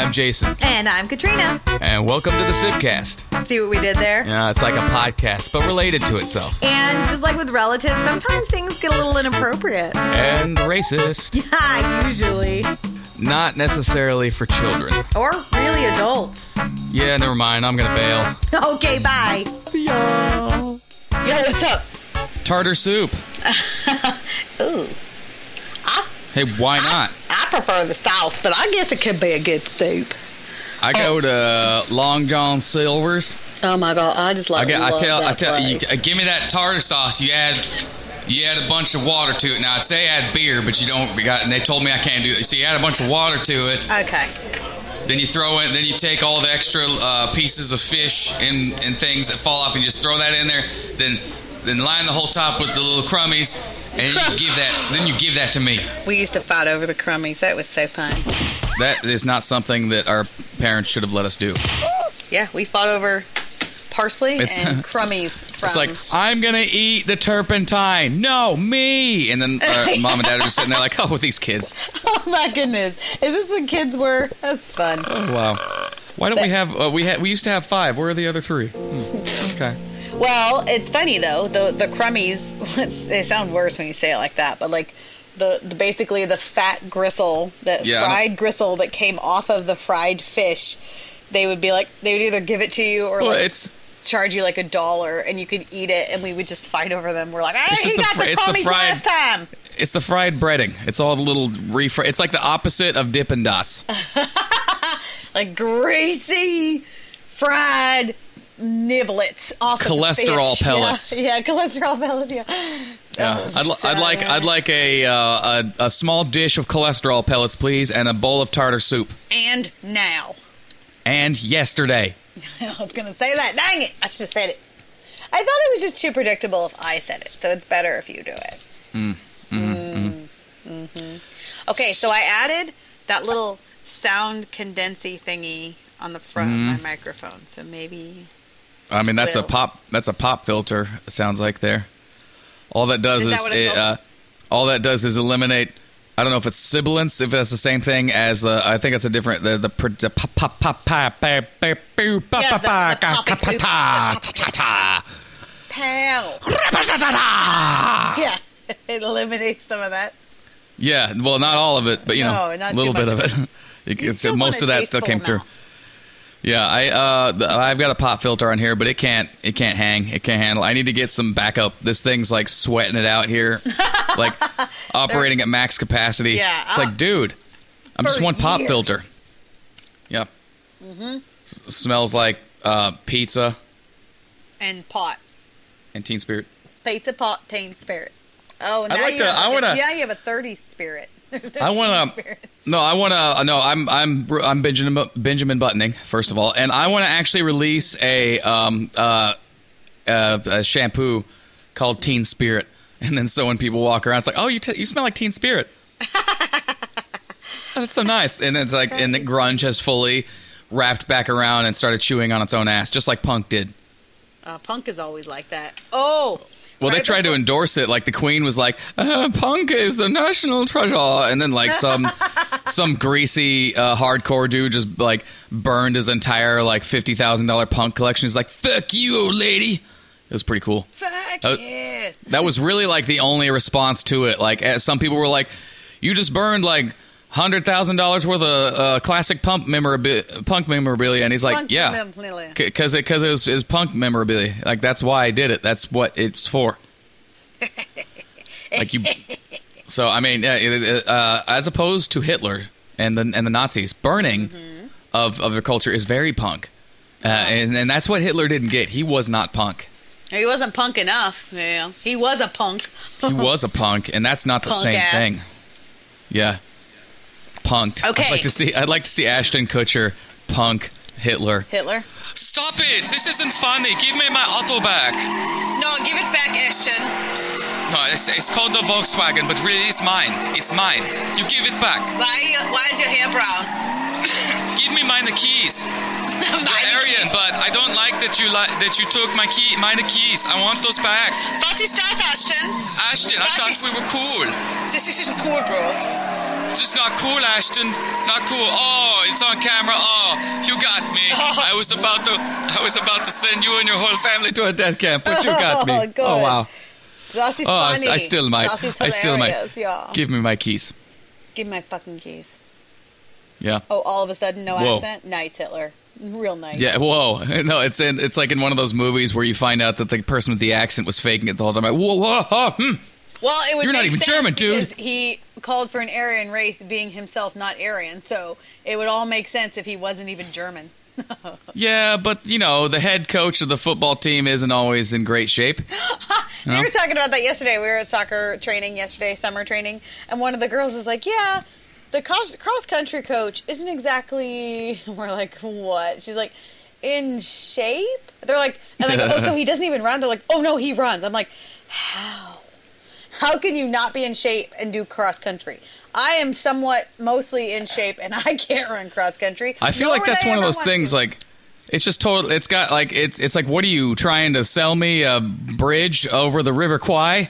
I'm Jason. And I'm Katrina. And welcome to the Sipcast. See what we did there? Yeah, it's like a podcast, but related to itself. And just like with relatives, sometimes things get a little inappropriate. And racist. Yeah, usually. Not necessarily for children. Or really adults. Yeah, never mind. I'm going to bail. Okay, bye. See y'all. Yo, what's up? Tartar soup. Ooh. Hey, why not? I prefer the South, but I guess it could be a good soup. I go to Long John Silver's. Oh my God, I just love I tell that you, place. give me that tartar sauce. You add a bunch of water to it. Now I'd say add beer, but you don't. And they told me I can't do it. So you add a bunch of water to it. Okay. Then you throw in. Then you take all the extra pieces of fish and things that fall off, and just throw that in there. Then line the whole top with the little crummies. And you give that to me. We used to fight over the crummies. That was so fun. That is not something that our parents should have let us do. Yeah, we fought over parsley and crummies. It's like, I'm going to eat the turpentine. No, me. And then mom and dad are just sitting there like, oh, these kids. Oh my goodness. Is this what kids were? That's fun. Oh, wow. Why don't we have, we used to have 5. Where are the other 3? Okay. Well, it's funny though. The crummies, they sound worse when you say it like that, but like the basically the fat gristle, fried gristle that came off of the fried fish, they would either give it to you or charge you like $1 and you could eat it, and we would just fight over them. We're like, he got the crummies last time. It's the fried breading. It's all the little It's like the opposite of Dippin' Dots. Like greasy fried niblets off cholesterol of the fish. Pellets. Yeah, cholesterol pellets. Yeah. I'd like a small dish of cholesterol pellets, please, and a bowl of tartar soup. And now. And yesterday. I was gonna say that. Dang it! I should have said it. I thought it was just too predictable if I said it, so it's better if you do it. Okay, so I added that little sound condensing thingy on the front of my microphone, so maybe. I mean, that's a pop filter. It sounds like there. All that does is eliminate. I don't know if it's sibilance, if that's the same thing as the. I think it's a different the pop. Yeah, it eliminates some of that. Yeah, well, not all of it, but a little bit of it. Most of that still came through. Yeah, I've got a pop filter on here, but it can't hang. It can't handle. I need to get some backup. This thing's like sweating it out here, like operating at max capacity. Yeah, it's like, dude, I'm just one pop filter. Yep. Smells like pizza and pot and Teen Spirit. Pizza, pot, Teen Spirit. Oh, now you have a 30 spirit. There's no Teen Spirit. I'm Benjamin Buttoning, first of all, and I want to actually release a shampoo called Teen Spirit, and then so when people walk around, it's like, oh, you smell like Teen Spirit. That's so nice. And then it's like, and the grunge has fully wrapped back around and started chewing on its own ass, just like punk did. Punk is always like that. Oh. Well, they tried to endorse it. Like, the Queen was like, punk is the national treasure. And then, like, some greasy hardcore dude just, like, burned his entire, like, $50,000 punk collection. He's like, fuck you, old lady. It was pretty cool. Fuck yeah. That was really, like, the only response to it. Like, some people were like, you just burned, like, $100,000 worth of classic punk memorabilia, and he's like, because it was punk memorabilia. Like, that's why I did it. That's what it's for. Like, you. So I mean, as opposed to Hitler and the Nazis, burning of their culture is very punk, and that's what Hitler didn't get. He was not punk. He wasn't punk enough. Yeah, he was a punk. He was a punk, and that's not the same thing. Yeah. Punked. Okay. I'd like to see Ashton Kutcher punk Hitler. Stop it! This isn't funny. Give me my auto back. No, give it back, Ashton. No, it's called the Volkswagen, but really it's mine. It's mine. You give it back. Why is your hair brown? Give me mine the keys. Aryan, but I don't like that you took my keys. I want those back. Was ist das, Ashton? Ashton, I thought we were cool. This isn't cool, bro. just not cool, Ashton. Not cool. Oh, it's on camera. Oh, you got me. I was about to send you and your whole family to a death camp, but you got me. Good. Oh, wow. Zossie's funny. I still might. Yeah. Give me my keys. Give me my fucking keys. Yeah. Oh, all of a sudden, no accent? Nice, Hitler. Real nice. Yeah, whoa. No, it's like in one of those movies where you find out that the person with the accent was faking it the whole time. Like, whoa. Well, it would You're not make even sense German, dude. because he called for an Aryan race, being himself not Aryan, so it would all make sense if he wasn't even German. Yeah, but, the head coach of the football team isn't always in great shape. We were talking about that yesterday. We were at soccer training yesterday, summer training, and one of the girls is like, yeah, the cross-country coach isn't exactly... We're like, what? She's like, in shape? They're like, oh, so he doesn't even run? They're like, oh, no, he runs. I'm like, how? How can you not be in shape and do cross-country? I am somewhat mostly in shape, and I can't run cross-country. I feel like that's one of those things, like... It's just total. It's got like it's like, what are you trying to sell me, a bridge over the River Kwai?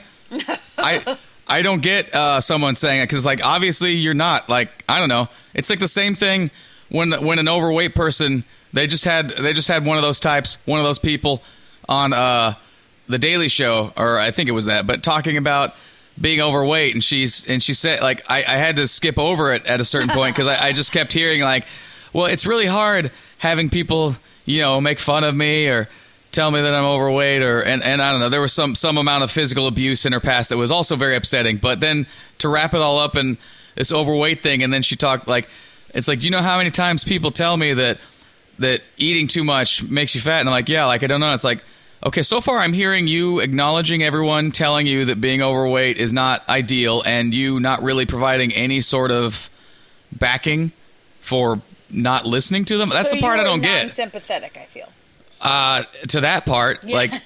I don't get someone saying it because like obviously you're not, like, I don't know. It's like the same thing when an overweight person, they just had one of those types, one of those people on the Daily Show, or I think it was that, but talking about being overweight, and she said, like, I had to skip over it at a certain point because I just kept hearing like, well, it's really hard having people, make fun of me or tell me that I'm overweight, and I don't know. There was some amount of physical abuse in her past that was also very upsetting. But then to wrap it all up in this overweight thing, and then she talked like, it's like, do you know how many times people tell me that eating too much makes you fat? And I'm like, yeah, like, I don't know. It's like, okay, so far I'm hearing you acknowledging everyone telling you that being overweight is not ideal, and you not really providing any sort of backing for not listening to them. That's so the part I don't get. Non-sympathetic, I feel. To that part, yeah. like,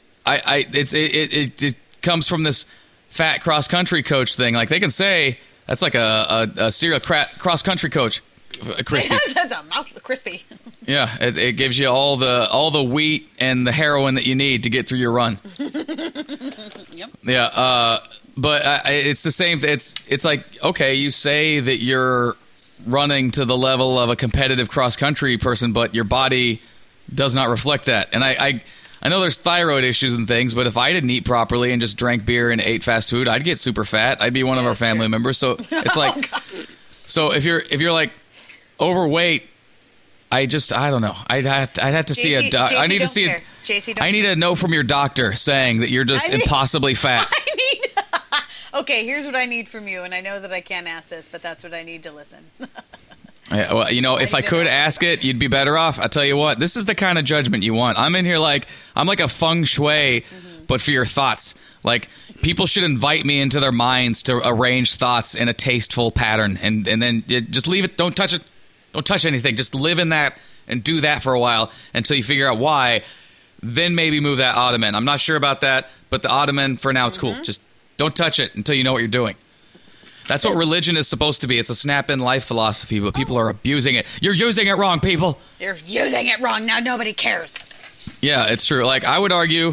it comes from this fat cross country coach thing. Like, they can say that's like a serial cross country coach. Crispy. That's a mouthful, crispy. Yeah, it gives you all the wheat and the heroin that you need to get through your run. Yep. Yeah, but it's the same. It's like, okay, you say that you're running to the level of a competitive cross-country person, but your body does not reflect that. And I know there's thyroid issues and things, but if I didn't eat properly and just drank beer and ate fast food, I'd get super fat. I'd be one of our family members. So it's like, so if you're like overweight, I don't know. I'd have to see a doctor. I need to see I need a note from your doctor saying that you're just impossibly fat. Okay, here's what I need from you, and I know that I can't ask this, but that's what I need to listen. Yeah, well, if I could ask it, you'd be better off. I'll tell you what, this is the kind of judgment you want. I'm in here like, I'm like a feng shui, but for your thoughts. Like, people should invite me into their minds to arrange thoughts in a tasteful pattern, and then just leave it. Don't touch it. Don't touch anything. Just live in that and do that for a while until you figure out why. Then maybe move that ottoman. I'm not sure about that, but the ottoman, for now, it's cool. Just don't touch it until you know what you're doing. That's what religion is supposed to be. It's a snap-in life philosophy, but people are abusing it. You're using it wrong, people. You're using it wrong. Now nobody cares. Yeah, it's true. Like, I would argue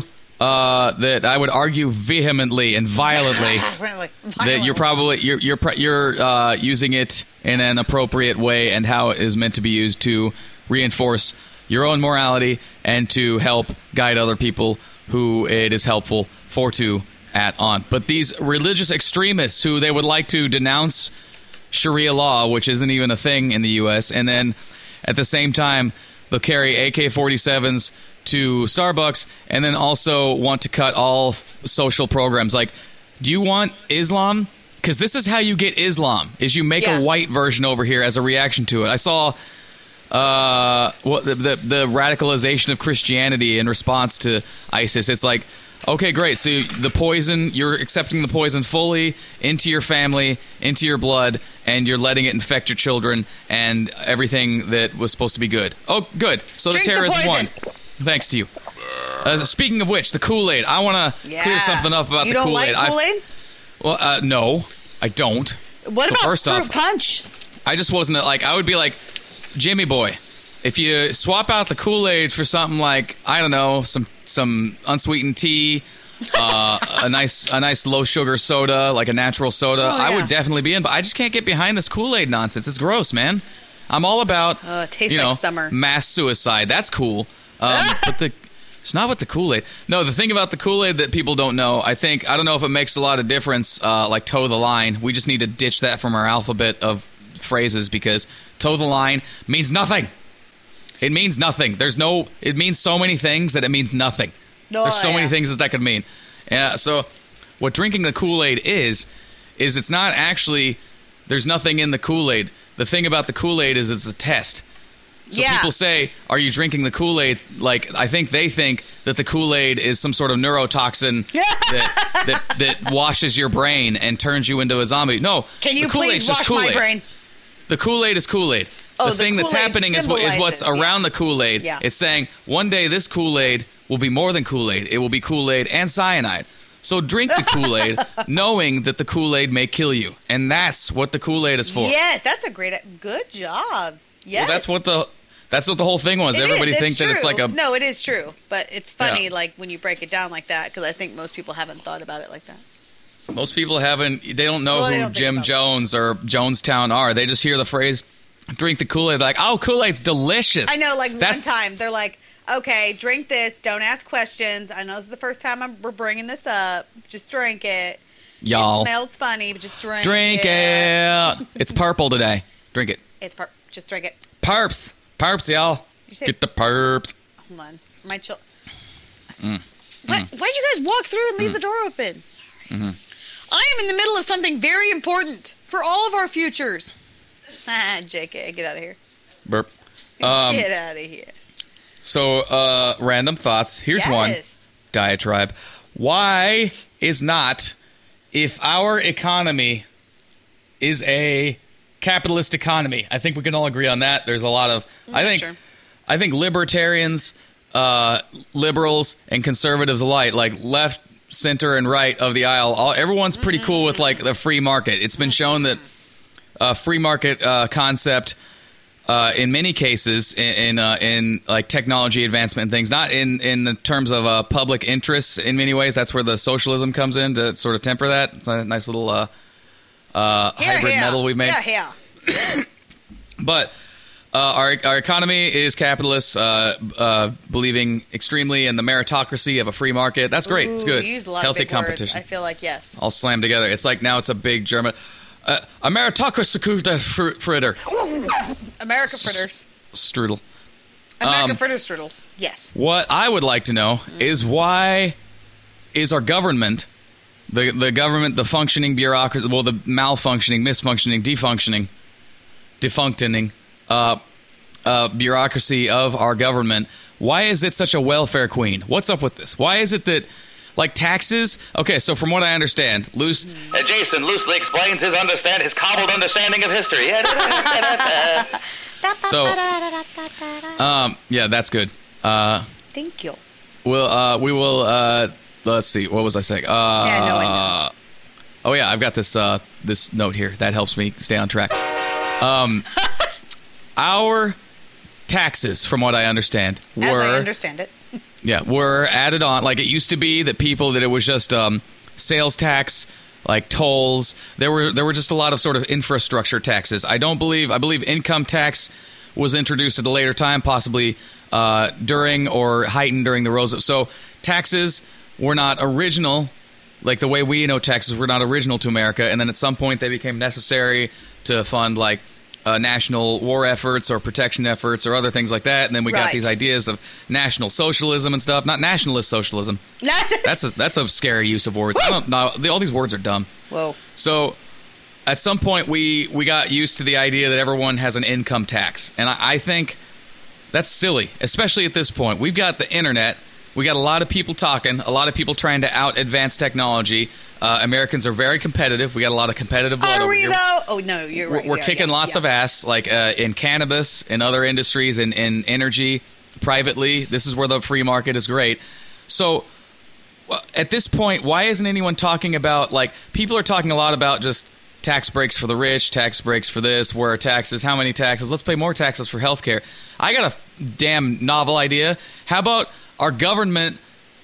vehemently and violently that you're using it in an appropriate way and how it is meant to be used to reinforce your own morality and to help guide other people who it is helpful for to on. But these religious extremists who they would like to denounce Sharia law, which isn't even a thing in the U.S., and then at the same time they'll carry AK-47s to Starbucks and then also want to cut all social programs. Like, do you want Islam? Because this is how you get Islam, is you make a white version over here as a reaction to it. I saw the radicalization of Christianity in response to ISIS. It's like, okay, great. So the poison, you're accepting the poison fully into your family, into your blood, and you're letting it infect your children and everything that was supposed to be good. Oh, good. So the terrorists won. Thanks to you. Speaking of which, the Kool-Aid. I want to clear something up about the Kool-Aid. You don't like Kool-Aid? Well, no, I don't. What about fruit punch? I just wasn't like, I would be like, Jimmy boy, if you swap out the Kool-Aid for something like, I don't know, some unsweetened tea a nice low sugar soda, like a natural soda, I would definitely be in. But I just can't get behind this Kool-Aid nonsense. It's gross, man. I'm all about like summer. Mass suicide. That's cool. But it's not with the Kool-Aid. No, the thing about the Kool-Aid that people don't know, I don't know if it makes a lot of difference, like toe the line. We just need to ditch that from our alphabet of phrases because toe the line means nothing. It means nothing. It means so many things that it means nothing. There's so many things that could mean. So what drinking the Kool-Aid is it's not actually, there's nothing in the Kool-Aid. The thing about the Kool-Aid is it's a test. So people say, are you drinking the Kool-Aid? Like, I think they think that the Kool-Aid is some sort of neurotoxin that washes your brain and turns you into a zombie. No. Can you please wash my brain? The Kool-Aid is Kool-Aid. The thing that's happening is what's around the Kool-Aid. Yeah. It's saying, one day this Kool-Aid will be more than Kool-Aid. It will be Kool-Aid and cyanide. So drink the Kool-Aid knowing that the Kool-Aid may kill you. And that's what the Kool-Aid is for. Yes, that's a good job. Yes. Well, that's what the whole thing was. Everybody thinks that it's like a... No, it is true. But it's funny like when you break it down like that because I think most people haven't thought about it like that. Most people haven't. They don't know who Jim Jones or Jonestown are. They just hear the phrase, drink the Kool-Aid. They're like, oh, Kool-Aid's delicious. I know, one time, they're like, okay, drink this. Don't ask questions. I know this is the first time we're bringing this up. Just drink it. Y'all. It smells funny, but just drink it. Drink it. It's purple today. Drink it. It's just drink it. Perps. Perps, y'all. Get the perps. Hold on. My Why'd you guys walk through and leave the door open? Sorry. Mm-hmm. I am in the middle of something very important for all of our futures. JK, get out of here. Burp. Get out of here. So, random thoughts. Here's one. Diatribe. Why is not, if our economy is a capitalist economy, I think we can all agree on that. There's a lot of, I think libertarians, liberals, and conservatives alike, like left, center, and right of the aisle, everyone's pretty cool with like the free market. It's been shown that free market concept in many cases in like technology advancement and things, not in the terms of public interests in many ways. That's where the socialism comes in to sort of temper that. It's a nice little hybrid model we've made. Yeah. But our economy is capitalist, believing extremely in the meritocracy of a free market. That's great. It's good. Healthy competition. Words. I feel like, yes. All slammed together. It's like now it's a big German... a meritocracy fritter. America fritters. Strudel. America fritter strudels. Yes. What I would like to know is why is our government, the government, the functioning bureaucracy, well, the malfunctioning, misfunctioning, defunctioning bureaucracy of our government, why is it such a welfare queen? What's up with this? Why is it that, like, taxes? Okay, so from what I understand, Jason loosely explains his cobbled understanding of history. So, yeah, that's good. Thank you. We will, let's see, what was I saying? No one knows. Oh, yeah, I've got this note here. That helps me stay on track. Our taxes, from what I understand, were added on. Like, it used to be that it was just sales tax, like tolls. There were just a lot of sort of infrastructure taxes. I believe income tax was introduced at a later time, possibly during or heightened during the Roosevelt. So taxes were not original, like the way we know taxes were not original to America. And then at some point they became necessary to fund like national war efforts or protection efforts or other things like that. And then we got these ideas of national socialism and stuff. Not nationalist socialism. That's a scary use of words. I don't know. All these words are dumb. Whoa. So at some point we got used to the idea that everyone has an income tax. And I think that's silly, especially at this point. We've got the internet. We got a lot of people talking, a lot of people trying to out-advance technology. Americans are very competitive. We got a lot of competitive blood over here. Though? Oh, no, you're right. We're kicking lots of ass, like in cannabis, in other industries, in energy, privately. This is where the free market is great. So at this point, why isn't anyone talking about, like, people are talking a lot about just tax breaks for the rich, tax breaks for this, where are taxes, how many taxes, let's pay more taxes for healthcare. I got a damn novel idea. How about our government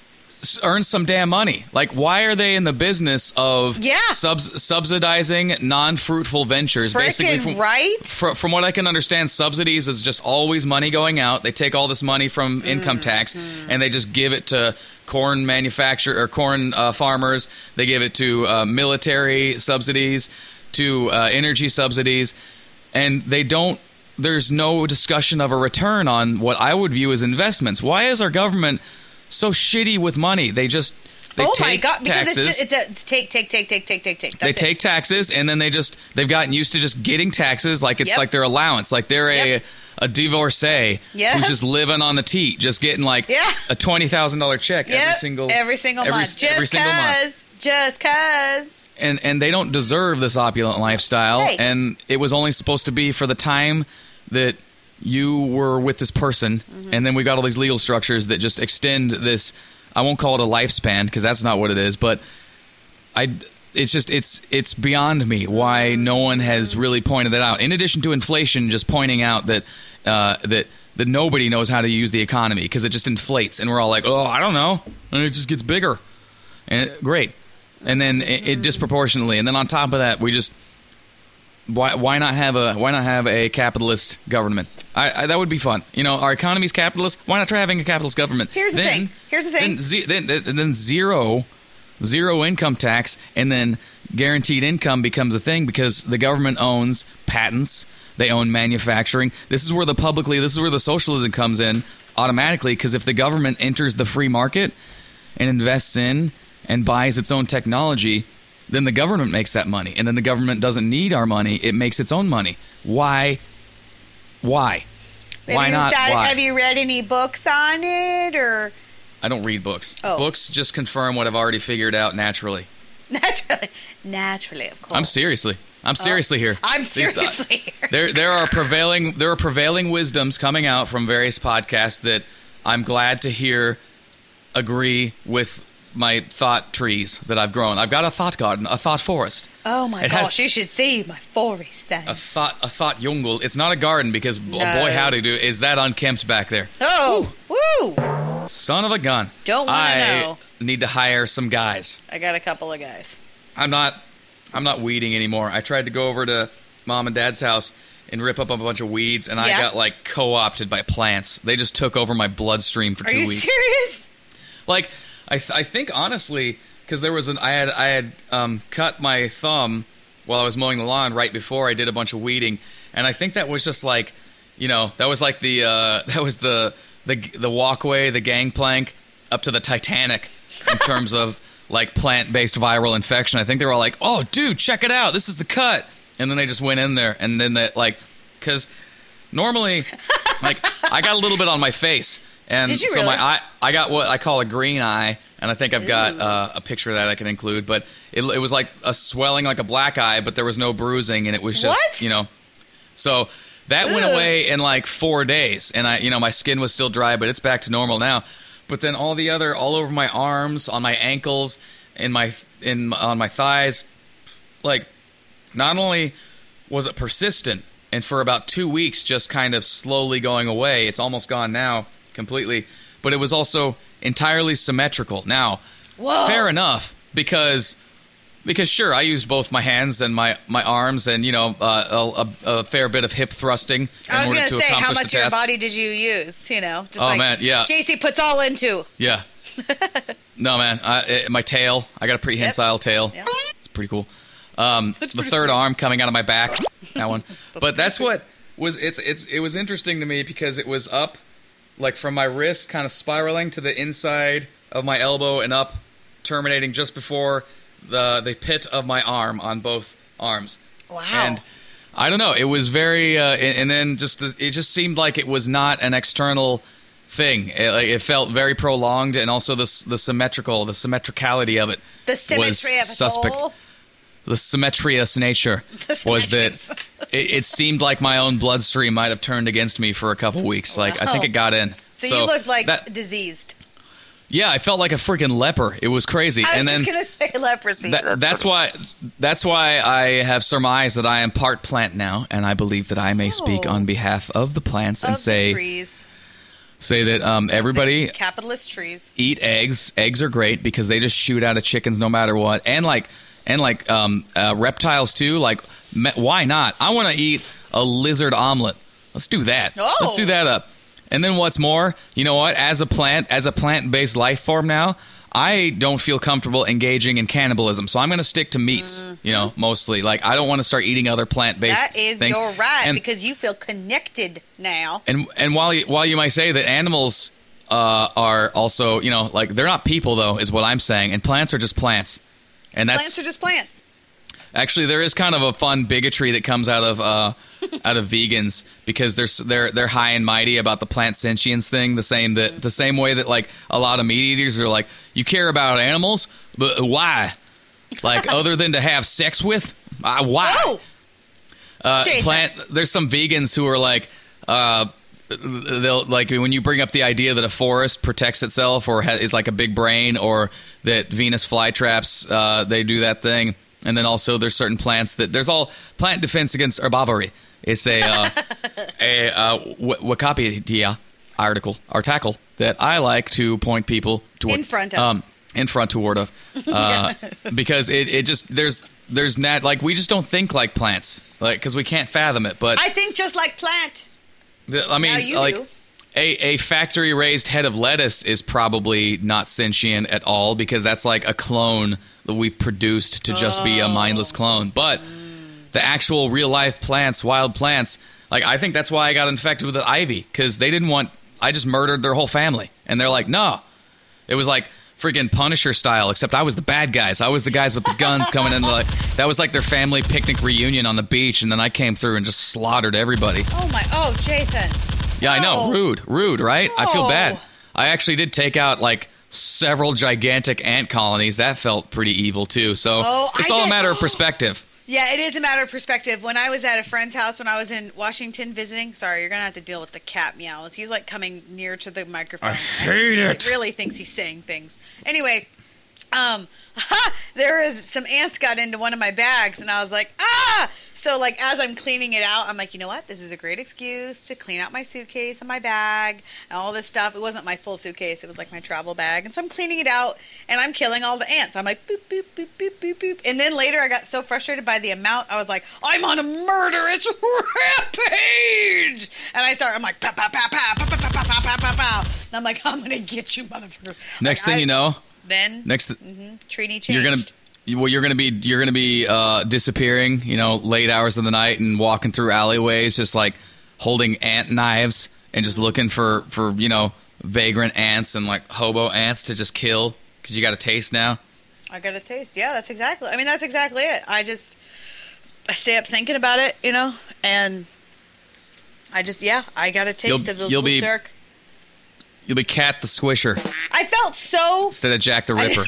earn some damn money. Like, why are they in the business of subsidizing non-fruitful ventures? Frickin' Basically, from what I can understand, subsidies is just always money going out. They take all this money from income tax and they just give it to corn farmers. They give it to military subsidies, to energy subsidies, and they don't. There's no discussion of a return on what I would view as investments. Why is our government so shitty with money? They take taxes. It's take. They take taxes, and then they've gotten used to just getting taxes like it's like their allowance, like they're a divorcee who's just living on the teat, just getting like a $20,000 check every single month, just cause. And they don't deserve this opulent lifestyle, and it was only supposed to be for the time that you were with this person, and then we got all these legal structures that just extend this. I won't call it a lifespan because that's not what it is, but it's beyond me why no one has really pointed that out. In addition to inflation, just pointing out that that nobody knows how to use the economy because it just inflates, and we're all like, oh, I don't know, and it just gets bigger, and great, and then it disproportionately, and then on top of that, we just. Why not have a capitalist government? That would be fun. You know, our economy's capitalist. Why not try having a capitalist government? Here's the thing. Then zero income tax, and then guaranteed income becomes a thing because the government owns patents. They own manufacturing. This is where the socialism comes in automatically, because if the government enters the free market and invests in and buys its own technology, then the government makes that money, and then the government doesn't need our money. It makes its own money. Why? Why not? Why? Have you read any books on it, or? I don't read books. Oh. Books just confirm what I've already figured out naturally. Naturally, of course. I'm seriously here. I'm seriously here. There are prevailing wisdoms coming out from various podcasts that I'm glad to hear agree with my thought trees that I've grown. I've got a thought garden, a thought forest. Oh my gosh, you should see my forest then. A thought jungle. It's not a garden because boy howdy is that unkempt back there. Oh, woo! Son of a gun. Don't want to know. I need to hire some guys. I got a couple of guys. I'm not weeding anymore. I tried to go over to Mom and Dad's house and rip up a bunch of weeds, and I got like co-opted by plants. They just took over my bloodstream for 2 weeks. Are you serious? Like, I think honestly, because there was I had cut my thumb while I was mowing the lawn right before I did a bunch of weeding, and I think that was just like, that was like the walkway, the gangplank up to the Titanic in terms of like plant-based viral infection. I think they were all like, "Oh, dude, check it out! This is the cut," and then they just went in there, and then that because normally like I got a little bit on my face. And Did you so really? my eye, I got what I call a green eye, and I think I've got a picture of that I can include. But it was like a swelling, like a black eye, but there was no bruising, and it was just, So that went away in like 4 days, and my skin was still dry, but it's back to normal now. But then all over my arms, on my ankles, on my thighs, like not only was it persistent, and for about 2 weeks just kind of slowly going away. It's almost gone now. Completely, but it was also entirely symmetrical. Now, fair enough, because sure, I used both my hands and my arms, and a fair bit of hip thrusting. I was going to say, how much of your body did you use? Just man, yeah. JC puts all into. Yeah. No, man, my tail. I got a prehensile tail. Yep. It's pretty cool. The third arm coming out of my back. That one. But that's what was. It was interesting to me because it was up. Like from my wrist kind of spiraling to the inside of my elbow and up, terminating just before the pit of my arm on both arms. Wow. And I don't know, it was very and then it just seemed like it was not an external thing. It felt very prolonged, and also the symmetricality of it. The symmetry of it suspect. all. The symmetrious nature was that it seemed like my own bloodstream might have turned against me for a couple weeks. Like, I think it got in. So you looked like diseased. Yeah, I felt like a freaking leper. It was crazy. I was just going to say leprosy. That's why I have surmised that I am part plant now, and I believe that I may speak on behalf of the plants and say, trees. say that everybody capitalist trees eat eggs. Eggs are great because they just shoot out of chickens no matter what, and reptiles too. Like, why not? I want to eat a lizard omelet. Let's do that. Oh. Let's do that up. And then what's more, you know what? As a plant-based life form now, I don't feel comfortable engaging in cannibalism, so I'm going to stick to meats, mostly. Like, I don't want to start eating other plant-based things. That is your right, because you feel connected now. And while you might say that animals are also, they're not people, though, is what I'm saying, and plants are just plants. And plants are just plants. Actually, there is kind of a fun bigotry that comes out of vegans, because they're high and mighty about the plant sentience thing. The same way that like a lot of meat eaters are like, you care about animals, but why? Like, other than to have sex with, why? There's some vegans who are like, they'll like when you bring up the idea that a forest protects itself or is like a big brain, or that Venus flytraps they do that thing. And then also there's certain plants that there's all plant defense against herbivory. It's a Wikipedia article that I like to point people toward. In front toward of. Because it just there's not, like, we just don't think like plants, like, because we can't fathom it. But I think just like plant. I mean, like do. A factory raised head of lettuce is probably not sentient at all, because that's like a clone that we've produced to just be a mindless clone. But the actual real life plants, wild plants, like, I think that's why I got infected with the ivy, because they didn't want, I just murdered their whole family. And they're like, no. It was like freaking Punisher style, except I was the bad guys. I was the guys with the guns coming in. Like, that was like their family picnic reunion on the beach, and then I came through and just slaughtered everybody. Oh, Jathan. Yeah, I know. Rude, right? I feel bad. I actually did take out, like, several gigantic ant colonies. That felt pretty evil, too. So it's all a matter of perspective. Yeah, it is a matter of perspective. When I was at a friend's house when I was in Washington visiting, sorry, you're going to have to deal with the cat meows. He's, like, coming near to the microphone. I hate it. He really thinks he's saying things. Anyway, there is some ants got into one of my bags, and I was like, ah! So, like, as I'm cleaning it out, I'm like, you know what? This is a great excuse to clean out my suitcase and my bag and all this stuff. It wasn't my full suitcase. It was, like, my travel bag. And so I'm cleaning it out, and I'm killing all the ants. I'm like, boop, boop, boop, boop, boop, boop. And then later I got so frustrated by the amount, I was like, I'm on a murderous rampage! And I'm like, pow, pow, pow, pow, pow, pow, pow, pow, pow, pow. And I'm like, I'm going to get you, motherfucker. Next thing you know, treaty change. You're gonna be disappearing, late hours of the night and walking through alleyways, just like holding ant knives and just looking for vagrant ants and like hobo ants to just kill because you got a taste now. I got a taste. Yeah, that's exactly it. I stay up thinking about it, and I got a taste of the dark. You'll be Cat the Squisher. I felt so instead of Jack the Ripper.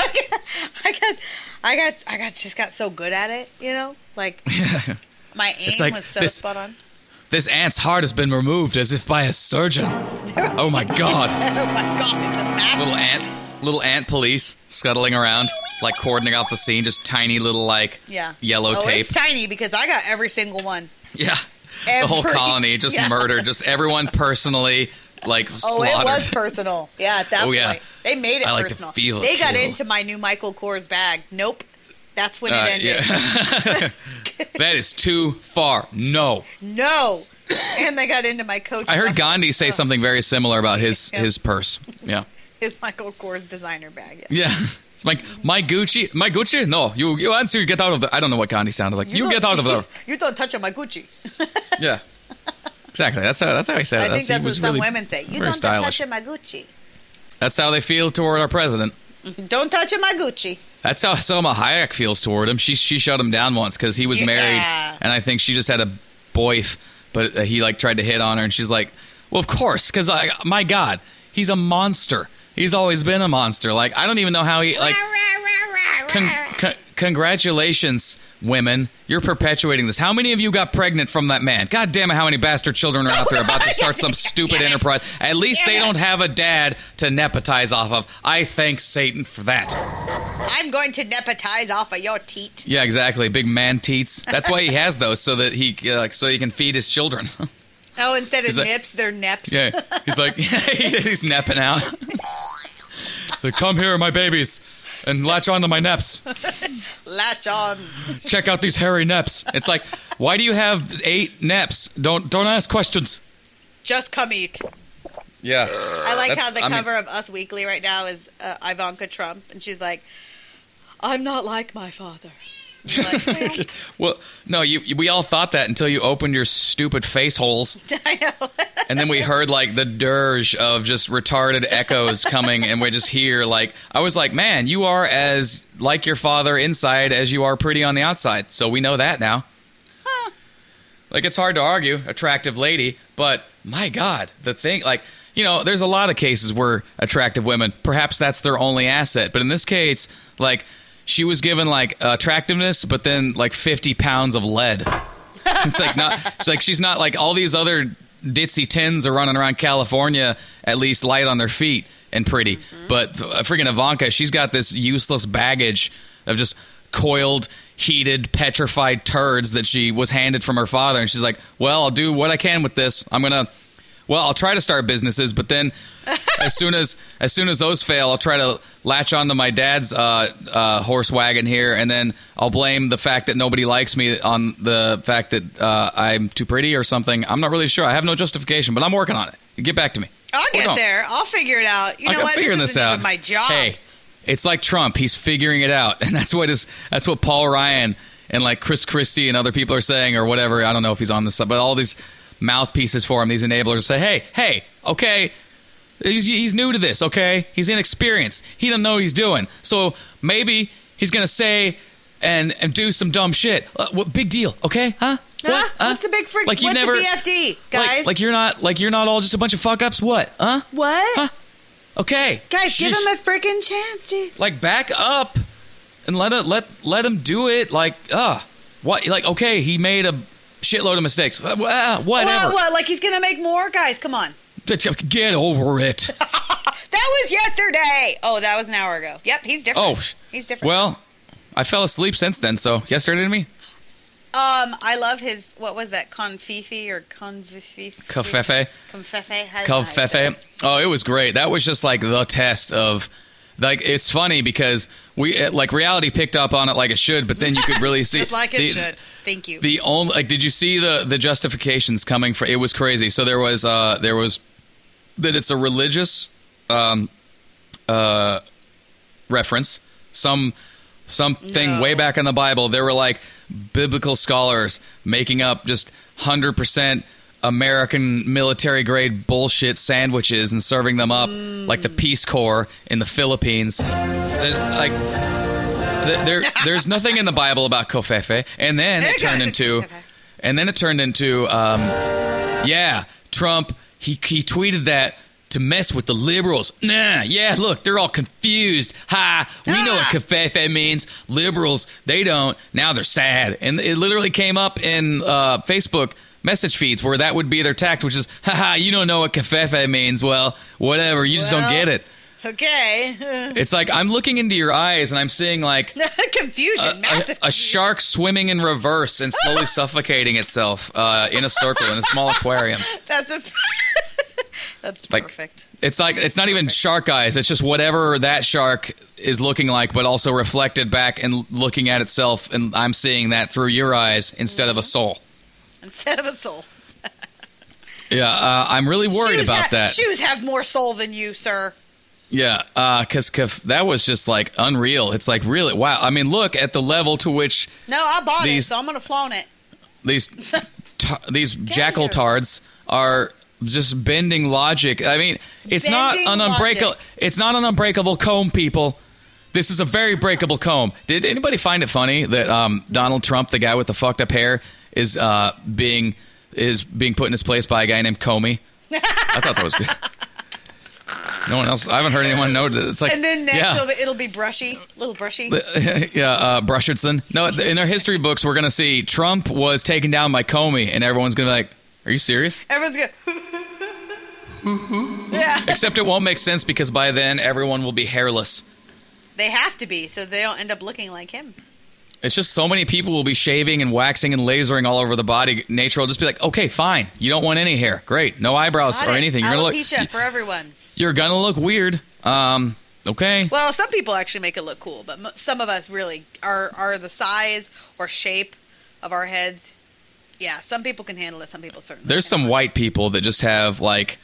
I just got so good at it, Like my aim was so spot on. This ant's heart has been removed as if by a surgeon. Oh my god! Oh my god! It's a madness. Little ant police scuttling around, like cordoning off the scene, just tiny little yellow tape. It's tiny because I got every single one. Yeah, the whole colony just murdered, just everyone personally. Slaughtered. It was personal. Yeah, at that point. Yeah. They made it like personal. To feel they got into my new Michael Kors bag. Nope. That's when it ended. Yeah. That is too far. No. And they got into my Coach. I heard Gandhi say something very similar about his purse. Yeah. His Michael Kors designer bag. Yeah. It's like, my Gucci? My Gucci? No. You answer, you get out of there. I don't know what Gandhi sounded like. You get out of there. You don't touch on my Gucci. Yeah. Exactly. That's how he said it. I think that's what some women say. You don't touch my Gucci. That's how they feel toward our president. Don't touch my Gucci. That's how Selma Hayek feels toward him. She shut him down once because he was married, and I think she just had a boyf, but he tried to hit on her, and she's like, "Well, of course, because my God, he's a monster. He's always been a monster. Like, I don't even know how he Congratulations, women. You're perpetuating this. How many of you got pregnant from that man? God damn it, how many bastard children are out there about to start some stupid enterprise? At least they don't have a dad to nepotize off of. I thank Satan for that. I'm going to nepotize off of your teat. Yeah, exactly. Big man teats. That's why he has those, so that he can feed his children. Oh, instead of nips, they're neps. Yeah, he's like, he's nepping out. Like, come here, my babies, and latch on to my neps. Latch on. Check out these hairy neps. It's like, why do you have 8 neps? Don't ask questions. Just come eat. Yeah. I like how the cover of Us Weekly right now is Ivanka Trump, and she's like, I'm not like my father. Like, well, no, we all thought that until you opened your stupid face holes. I know. And then we heard like the dirge of just retarded echoes coming, and we just hear like, I was like, man, you are as like your father inside as you are pretty on the outside. So we know that now. Huh. Like, it's hard to argue, attractive lady, but my God, the thing, like, you know, there's a lot of cases where attractive women, perhaps that's their only asset. But in this case, like, she was given like attractiveness, but then like 50 pounds of lead. It's like she's not like all these other ditzy tins are running around California, at least light on their feet and pretty. Mm-hmm. But freaking Ivanka, she's got this useless baggage of just coiled, heated, petrified turds that she was handed from her father. And she's like, well, I'll do what I can with this. I'll try to start businesses, but then as soon as those fail, I'll try to latch onto my dad's horse wagon here, and then I'll blame the fact that nobody likes me on the fact that I'm too pretty or something. I'm not really sure. I have no justification, but I'm working on it. Get back to me. I'll get there. I'll figure it out. You know what? Figuring this out. Even my job. Hey, it's like Trump. He's figuring it out, and that's what Paul Ryan and like Chris Christie and other people are saying, or whatever. I don't know if he's on this, but all these mouthpieces for him, these enablers say, hey, okay, he's new to this, okay? He's inexperienced. He doesn't know what he's doing. So maybe he's going to say and do some dumb shit. What big deal, okay? Huh? What? What's the big freak? Like what's the BFD, guys? Like you're not all just a bunch of fuck ups. What? Huh? What? Huh? Okay. Guys, give him a freaking chance, dude. Like, back up and let him do it. Like, what? Like, okay, he made a shitload of mistakes. Whatever. What? Like he's gonna make more? Guys, come on. Get over it. That was yesterday. Oh, that was an hour ago. Yep, he's different. Oh, he's different. Well, I fell asleep since then, so yesterday to me. I love his, what was that, Confifi or Confifi? Covfefe. Covfefe. Oh, it was great. That was just like the test of, like, it's funny because reality picked up on it like it should, but then you could really see. Just like it should. Thank you. The only, like, did you see the justifications coming for? It was crazy. So there was that it's a religious reference. Something way back in the Bible. There were like biblical scholars making up just 100% American military grade bullshit sandwiches and serving them up like the Peace Corps in the Philippines. Like, there's nothing in the Bible about covfefe, and then it turned into, Trump. He tweeted that to mess with the liberals. Look, they're all confused. We know what covfefe means. Liberals, they don't. Now they're sad. And it literally came up in Facebook message feeds where that would be their tact, which is, you don't know what covfefe means. Well, whatever. You just don't get it. Okay. It's like I'm looking into your eyes and I'm seeing like confusion, massive a shark swimming in reverse and slowly suffocating itself in a circle in a small aquarium. That's perfect. It's like it's not even shark eyes. It's just whatever that shark is looking like, but also reflected back and looking at itself. And I'm seeing that through your eyes instead of a soul. Instead of a soul. Yeah, I'm really worried about that. Shoes have more soul than you, sir. Yeah, because that was just like unreal. It's like, really, wow. I mean, look at the level to which I bought it, so I'm going to flaunt it. These jackal tards are just bending logic. I mean, it's not an unbreakable comb, people. This is a very breakable comb. Did anybody find it funny that Donald Trump, the guy with the fucked up hair, is being put in his place by a guy named Comey? I thought that was good. No one else. I haven't heard anyone know. It's like, and then next it'll be brushy, little brushy. Yeah, Brushardson. No, in our history books, we're gonna see Trump was taken down by Comey, and everyone's gonna be like, "Are you serious?" Everyone's gonna. Yeah. Except it won't make sense because by then everyone will be hairless. They have to be, so they don't end up looking like him. It's just so many people will be shaving and waxing and lasering all over the body. Nature will just be like, okay, fine. You don't want any hair. Great. No eyebrows or anything. You're alopecia for everyone. You're going to look weird. Okay. Well, some people actually make it look cool, but some of us really are the size or shape of our heads. Yeah, some people can handle it. Some people certainly. There's some white people that just have like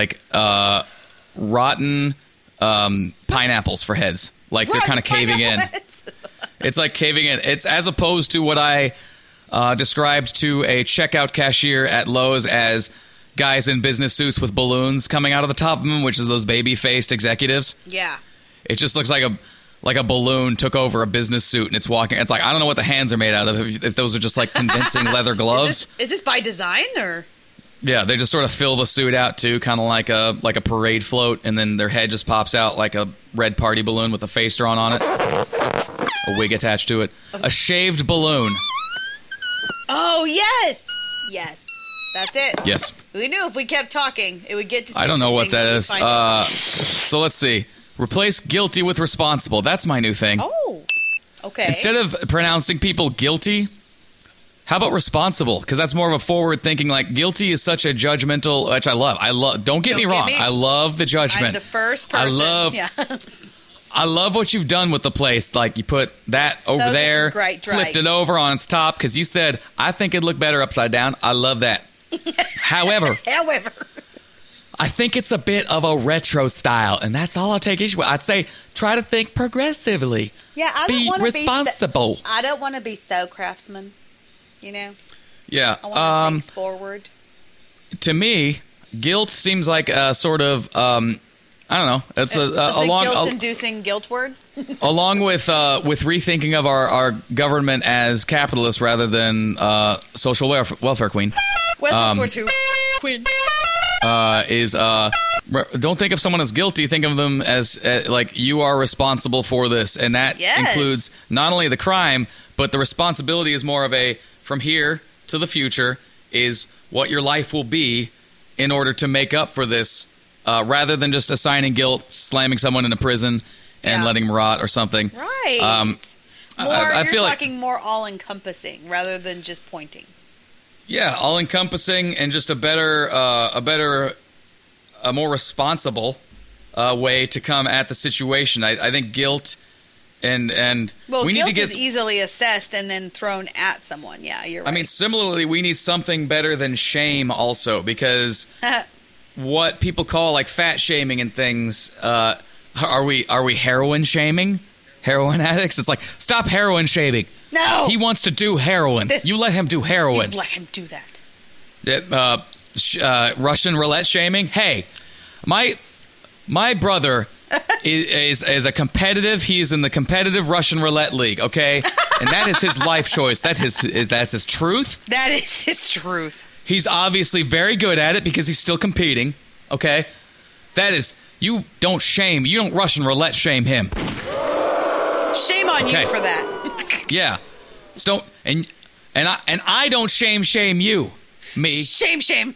rotten pineapples for heads. Like they're kind of caving in. It's like caving in. It's as opposed to what I described to a checkout cashier at Lowe's as guys in business suits with balloons coming out of the top of them, which is those baby-faced executives. Yeah. It just looks like a balloon took over a business suit and it's walking. It's like, I don't know what the hands are made out of. If those are just like condensing leather gloves. Is this by design or? Yeah, they just sort of fill the suit out too, kind of like a parade float, and then their head just pops out like a red party balloon with a face drawn on it, a wig attached to it, a shaved balloon. Oh yes, that's it. Yes, we knew if we kept talking, it would get to. I don't know what that is. So let's see. Replace guilty with responsible. That's my new thing. Oh, okay. Instead of pronouncing people guilty, how about responsible? Because that's more of a forward-thinking. Like, guilty is such a judgmental, which I love. Don't get me wrong. I love the judgment. I'm the first person. I love what you've done with the place. Like, you put that over there, flipped it over on its top, because you said, I think it'd look better upside down. I love that. However, I think it's a bit of a retro style, and that's all I'll take issue with. I'd say try to think progressively. Yeah, I don't want to be responsible. I don't want to be so craftsman, you know? Yeah. I want to think forward. To me, guilt seems like a sort of, I don't know. It's a guilt-inducing guilt word? Along with rethinking of our government as capitalist rather than social welfare queen. Queen. Don't think of someone as guilty, think of them as like you are responsible for this, and that includes not only the crime, but the responsibility is more of a from here to the future is what your life will be in order to make up for this, rather than just assigning guilt, slamming someone into prison and letting them rot or something. Right. I feel you're talking more all-encompassing rather than just pointing. Yeah, all-encompassing and just a more responsible way to come at the situation. I think guilt and we need to get is easily assessed and then thrown at someone. Yeah, you're right. I mean, similarly, we need something better than shame also, because what people call like fat shaming and things, are we heroin shaming? Heroin addicts? It's like, stop heroin shaming. No! He wants to do heroin. You let him do heroin. You let him do that. Russian roulette shaming? Hey, my brother is a competitive. He is in the competitive Russian roulette league, okay? And that is his life choice. That's his truth. That is his truth. He's obviously very good at it because he's still competing, okay? That is, you don't Russian roulette shame him. Shame on you for that. Yeah. So and I don't shame you. Me. Shame. Shame.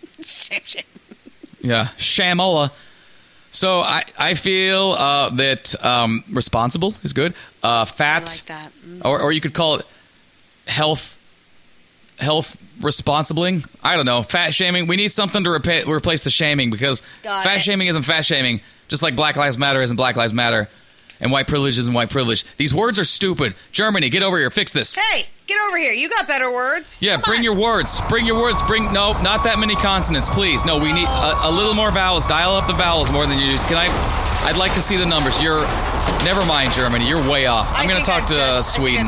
Yeah. Shamola. So I feel that responsible is good. Fat. I like that. Or you could call it health responsibling. I don't know. Fat shaming. We need something to replace the shaming, because fat shaming isn't fat shaming. Just like Black Lives Matter isn't Black Lives Matter. And white privilege isn't white privilege. These words are stupid. Germany, get over here. Fix this. Hey, get over here. You got better words. Yeah, bring your words. No, not that many consonants, please. No, we need a little more vowels. Dial up the vowels more than you do. I'd like to see the numbers. Never mind, Germany. You're way off. I'm going to talk to Sweden.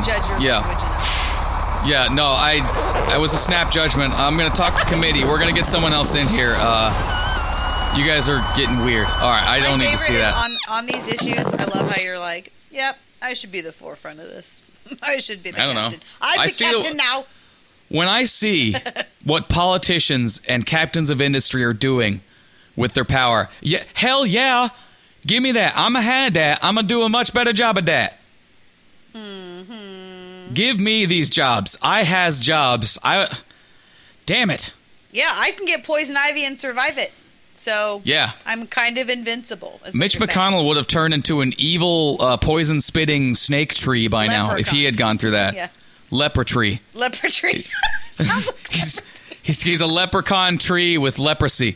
Yeah, no, I was a snap judgment. I'm going to talk to committee. We're going to get someone else in here. You guys are getting weird. All right, I don't need to see that. On these issues, I love how you're like, yep, I should be the forefront of this. I should be the captain. I don't know. I'm the captain now. When I see what politicians and captains of industry are doing with their power, yeah, hell yeah, give me that. I'm going to have that. I'm going to do a much better job of that. Mm-hmm. Give me these jobs. I has jobs. Damn it. Yeah, I can get poison ivy and survive it. So yeah, I'm kind of invincible. Mitch McConnell would have turned into an evil, poison-spitting snake tree by now if he had gone through that. Yeah. Leper tree. Leper tree. He's a leprechaun tree with leprosy.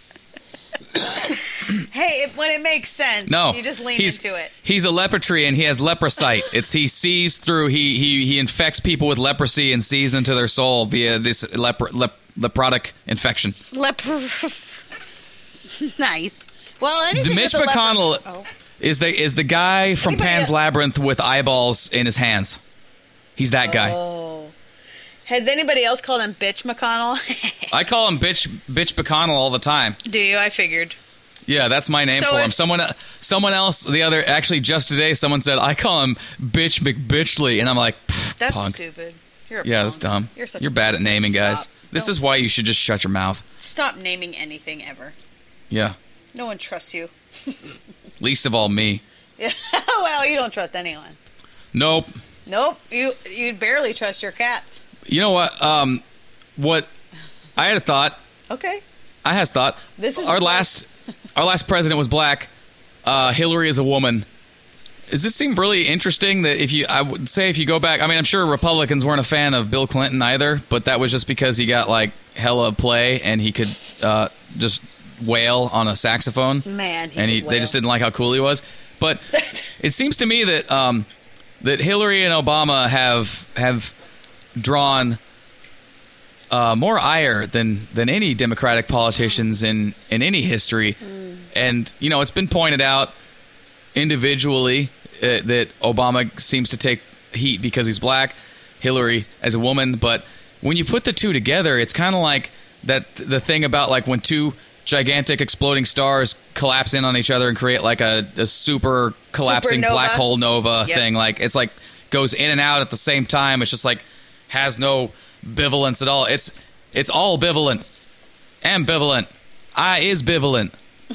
Hey, when it makes sense, you just lean into it. He's a leper tree, and he has leprosite. He sees through. He infects people with leprosy and sees into their soul via this leprotic infection. Nice. Well, Mitch McConnell is the guy from Pan's Labyrinth with eyeballs in his hands. He's that guy. Oh. Has anybody else called him Bitch McConnell? I call him Bitch McConnell all the time. Do you? I figured. Yeah, that's my name for him. Someone else actually just today, someone said, I call him Bitch McBitchley. And I'm like, that's punk. Stupid. You're a yeah, that's dumb. You're bad at naming, guys. This is why you should just shut your mouth. Stop naming anything ever. Yeah. No one trusts you. Least of all me. Yeah. Well, you don't trust anyone. Nope. You barely trust your cats. You know what? What I had a thought. Okay. I had a thought. This is our last president was black. Hillary is a woman. Does it seem really interesting that if you go back, I mean, I'm sure Republicans weren't a fan of Bill Clinton either, but that was just because he got like hella play and he could just wail on a saxophone. Man, they just didn't like how cool he was. But it seems to me that that Hillary and Obama have drawn more ire than any Democratic politicians in any history. And, you know, it's been pointed out individually that Obama seems to take heat because he's black, Hillary as a woman. But when you put the two together, it's kind of like the thing about like when two gigantic exploding stars collapse in on each other and create like a super collapsing black hole nova thing. Like it's like goes in and out at the same time. It's just like has no bivalence at all. It's all bivalent. Ambivalent. I is bivalent.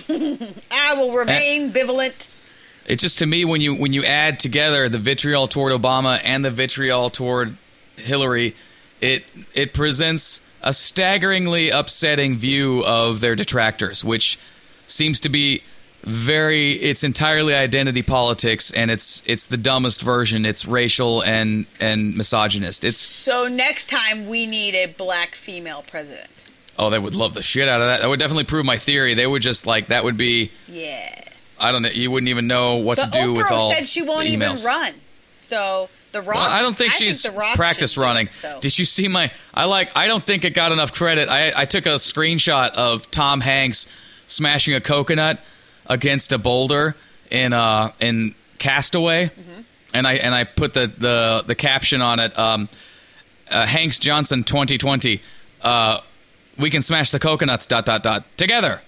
I will remain bivalent. It's just to me when you add together the vitriol toward Obama and the vitriol toward Hillary, it presents a staggeringly upsetting view of their detractors, which seems to be it's entirely identity politics, and it's the dumbest version. It's racial and misogynist. So next time we need a black female president. Oh, they would love the shit out of that. That would definitely prove my theory. They would just like that would be. Yeah. I don't know. You wouldn't even know what to do with all. Oprah said she won't even run. So The Rock. Well, I don't think she's practice running. Did you see my? I don't think it got enough credit. I took a screenshot of Tom Hanks smashing a coconut against a boulder in Castaway, and I put the caption on it. Hanks Johnson 2020. We can smash the coconuts. ... together.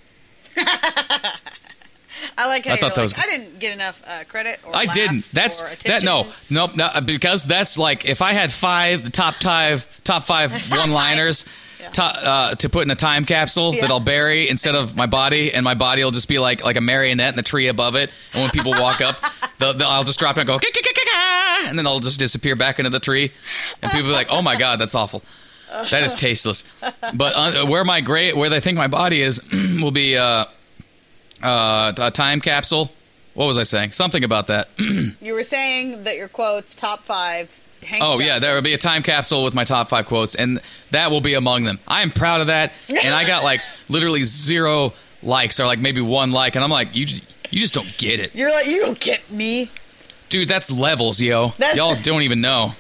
I like how I didn't get enough credit. Or I didn't. That's that. No, because that's like if I had top five one-liners to put in a time capsule that I'll bury instead of my body, and my body will just be like a marionette in the tree above it. And when people walk up, I'll just drop it and go, and then I'll just disappear back into the tree, and people will be like, "Oh my god, that's awful." That is tasteless. But where they think my body is will be a time capsule. What was I saying? Something about that. You were saying that your quotes, top 5. Yeah, there will be a time capsule with my top 5 quotes, and that will be among them. I am proud of that, and I got like literally 0 likes, or like maybe 1 like, and I'm like, you just don't get it. You're like, you don't get me, dude. That's levels, yo. Y'all don't even know.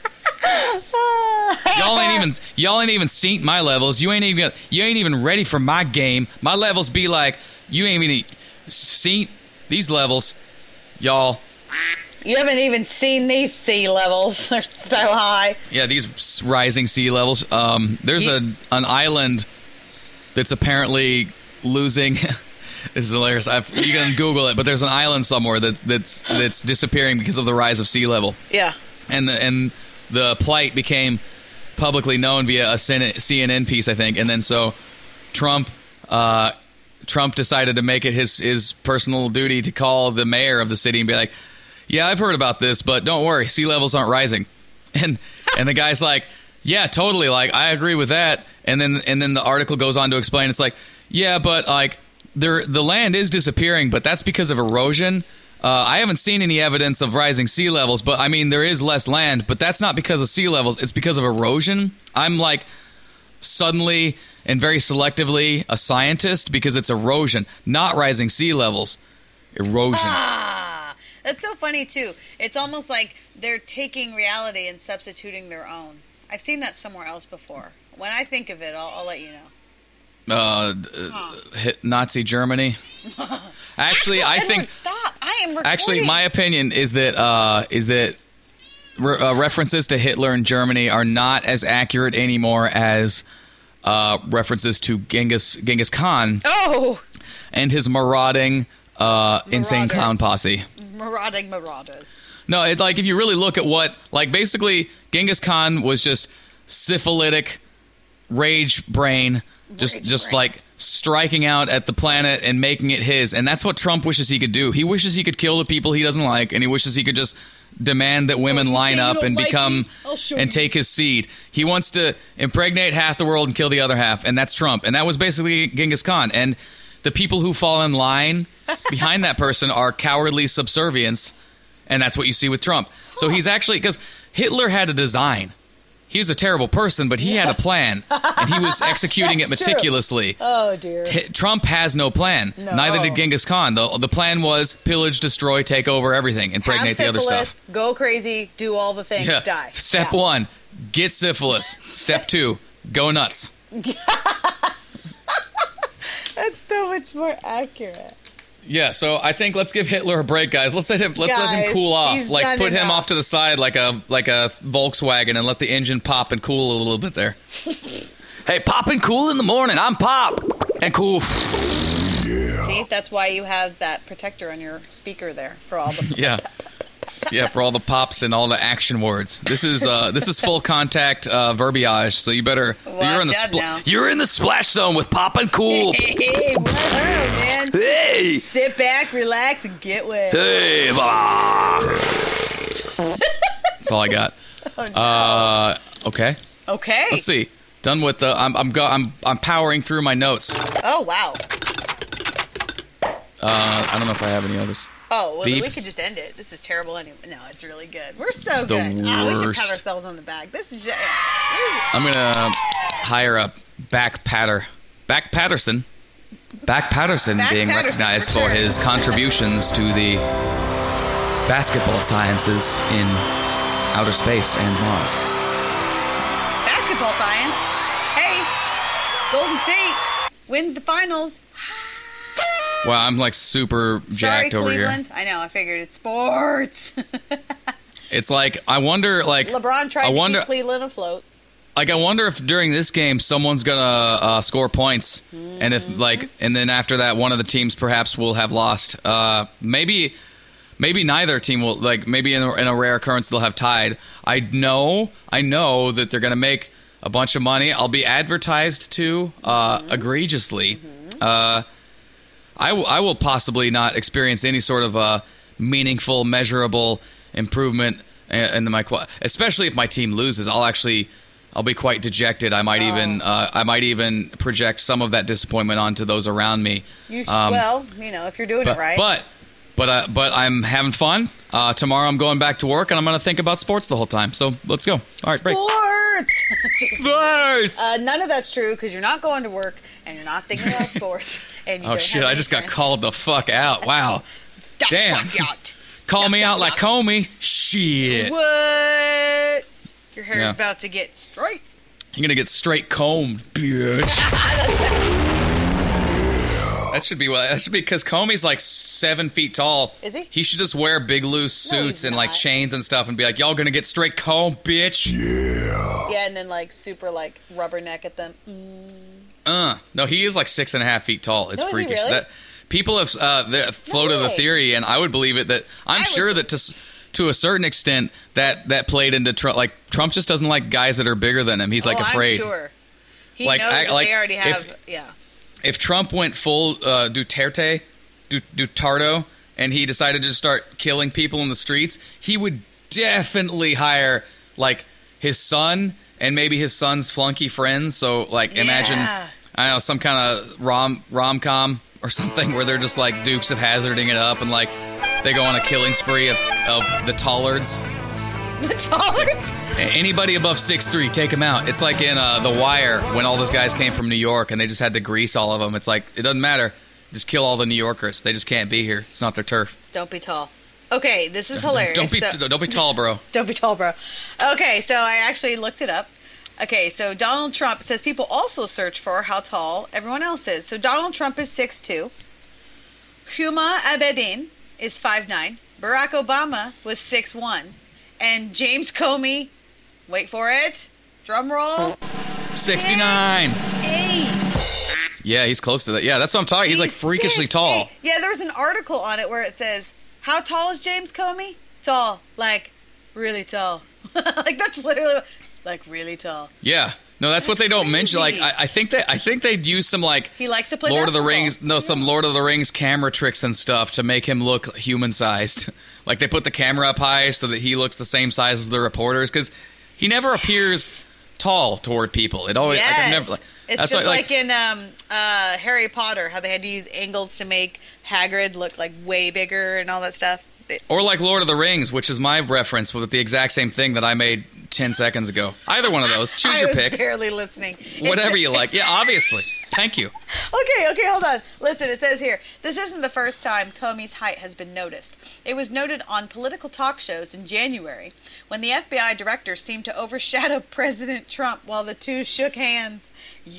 Y'all ain't even seen my levels. You ain't even ready for my game. My levels be like, you ain't even seen these levels, y'all. You haven't even seen these sea levels. They're so high. Yeah, these rising sea levels. There's an island that's apparently losing. This is hilarious. You can Google it, but there's an island somewhere that's disappearing because of the rise of sea level. Yeah, and the plight became publicly known via a CNN piece, I think, and then so Trump decided to make it his personal duty to call the mayor of the city and be like, "Yeah, I've heard about this, but don't worry, sea levels aren't rising." And the guy's like, "Yeah, totally. Like, I agree with that." And then the article goes on to explain, it's like, Yeah, but like the land is disappearing, but that's because of erosion. I haven't seen any evidence of rising sea levels, but I mean there is less land, but that's not because of sea levels. It's because of erosion. I'm like suddenly and very selectively a scientist because it's erosion, not rising sea levels. Erosion. That's so funny too. It's almost like they're taking reality and substituting their own. I've seen that somewhere else before. When I think of it, I'll let you know. Nazi Germany. Actually, I think. Stop! I am recording. Actually, my opinion is that references to Hitler and Germany are not as accurate anymore as references to Genghis Khan. Oh. And his marauding, insane clown posse. Marauding marauders. No, like if you really look at what, like basically, Genghis Khan was just syphilitic, rage brain. Just like striking out at the planet and making it his. And that's what Trump wishes he could do. He wishes he could kill the people he doesn't like, and he wishes he could just demand that women line up and become and take his seed. He wants to impregnate half the world and kill the other half, and that's Trump. And that was basically Genghis Khan. And the people who fall in line behind that person are cowardly subservience, and that's what you see with Trump. So he's actually, because Hitler had a design. He was a terrible person, but he had a plan, and he was executing it meticulously. True. Oh, dear. Trump has no plan. No. Neither did Genghis Khan. The plan was pillage, destroy, take over everything, impregnate the other stuff. Go crazy, do all the things, die. Step 1, get syphilis. Step 2, go nuts. That's so much more accurate. Yeah, so I think let's give Hitler a break, guys. Let's let him cool off. Like put him off to the side like a Volkswagen and let the engine pop and cool a little bit there. Hey, pop and cool in the morning. I'm Pop and cool. Yeah. See, that's why you have that protector on your speaker there for all the Yeah, for all the pops and all the action words. This is full contact verbiage, so you better. You're in the splash zone with Pop and Cool. Hey, what up, man? Hey, sit back, relax, and get wet. Hey, that's all I got. Oh, no. Okay. Let's see. Done with the. I'm powering through my notes. Oh wow. I don't know if I have any others. Oh, well, we could just end it. This is terrible anyway. No, it's really good. We're so good. We should pat ourselves on the back. This is just... I'm going to hire a Back Patterson. Back Patterson being recognized for his contributions to the basketball sciences in outer space and Mars. Basketball science? Hey, Golden State wins the finals. Well, I'm like super jacked over Cleveland. here. I know. I figured it's sports. It's like I wonder, like LeBron tried to keep Cleveland afloat. Like I wonder if during this game someone's gonna score points, and if and then after that one of the teams perhaps will have lost. Maybe neither team will. Like maybe in a rare occurrence they'll have tied. I know that they're gonna make a bunch of money. I'll be advertised to egregiously. I will possibly not experience any sort of meaningful, measurable improvement in my especially if my team loses. I'll be quite dejected. I might even project some of that disappointment onto those around me. If you're doing it right. But I'm having fun. Tomorrow I'm going back to work and I'm going to think about sports the whole time. So let's go. All right, break. Sports. None of that's true because you're not going to work and you're not thinking about sports. And you oh shit! I just got called the fuck out. Wow. Damn. Call me out like Comey. Shit. What? Your hair's about to get straight. You're gonna get straight combed, bitch. That should be because Comey's like 7 feet tall. Is he? He should just wear big loose suits and like chains and stuff and be like, y'all gonna get straight combed, bitch. Yeah, and then like super like rubberneck at them. No, he is like 6.5 feet tall. It's freakish. Is he really? People have floated the theory, and I would believe it. That I'm sure that to a certain extent that played into Trump. Like Trump just doesn't like guys that are bigger than him. He's like afraid. I'm sure. He knows that they already have. If Trump went full Duterte, and he decided to start killing people in the streets, he would definitely hire like his son and maybe his son's flunky friends. So like imagine I don't know, some kind of rom-com or something where they're just like Dukes of Hazzarding it up and like they go on a killing spree of the Tallards. The Tallards? Anybody above 6'3", take them out. It's like in The Wire when all those guys came from New York and they just had to grease all of them. It's like, it doesn't matter. Just kill all the New Yorkers. They just can't be here. It's not their turf. Don't be tall. Okay, this is hilarious. Don't be tall, bro. Don't be tall, bro. Okay, so I actually looked it up. Okay, so Donald Trump, it says people also search for how tall everyone else is. So Donald Trump is 6'2". Huma Abedin is 5'9". Barack Obama was 6'1". And James Comey, wait for it, drum roll, 69. 8. Yeah, he's close to that. Yeah, that's what I'm talking. He's like freakishly tall. Yeah, there was an article on it where it says, how tall is James Comey? Tall. Like, really tall. Like, that's literally, like, really tall. Yeah. No, that's what they don't crazy. mention. Like, I think they'd use some, like, he likes to play Lord basketball. of the Rings. No, some Lord of the Rings camera tricks and stuff to make him look human-sized. Like, they put the camera up high so that he looks the same size as the reporters, because he never appears tall toward people. It always, yes. like, I've never, like, it's just like in Harry Potter, how they had to use angles to make Hagrid look like way bigger and all that stuff. Or like Lord of the Rings, which is my reference with the exact same thing that I made 10 seconds ago. Either one of those. Choose your pick. I was barely listening. Whatever you like. Yeah, obviously. Thank you. Okay, hold on. Listen, it says here, this isn't the first time Comey's height has been noticed. It was noted on political talk shows in January when the FBI director seemed to overshadow President Trump while the two shook hands.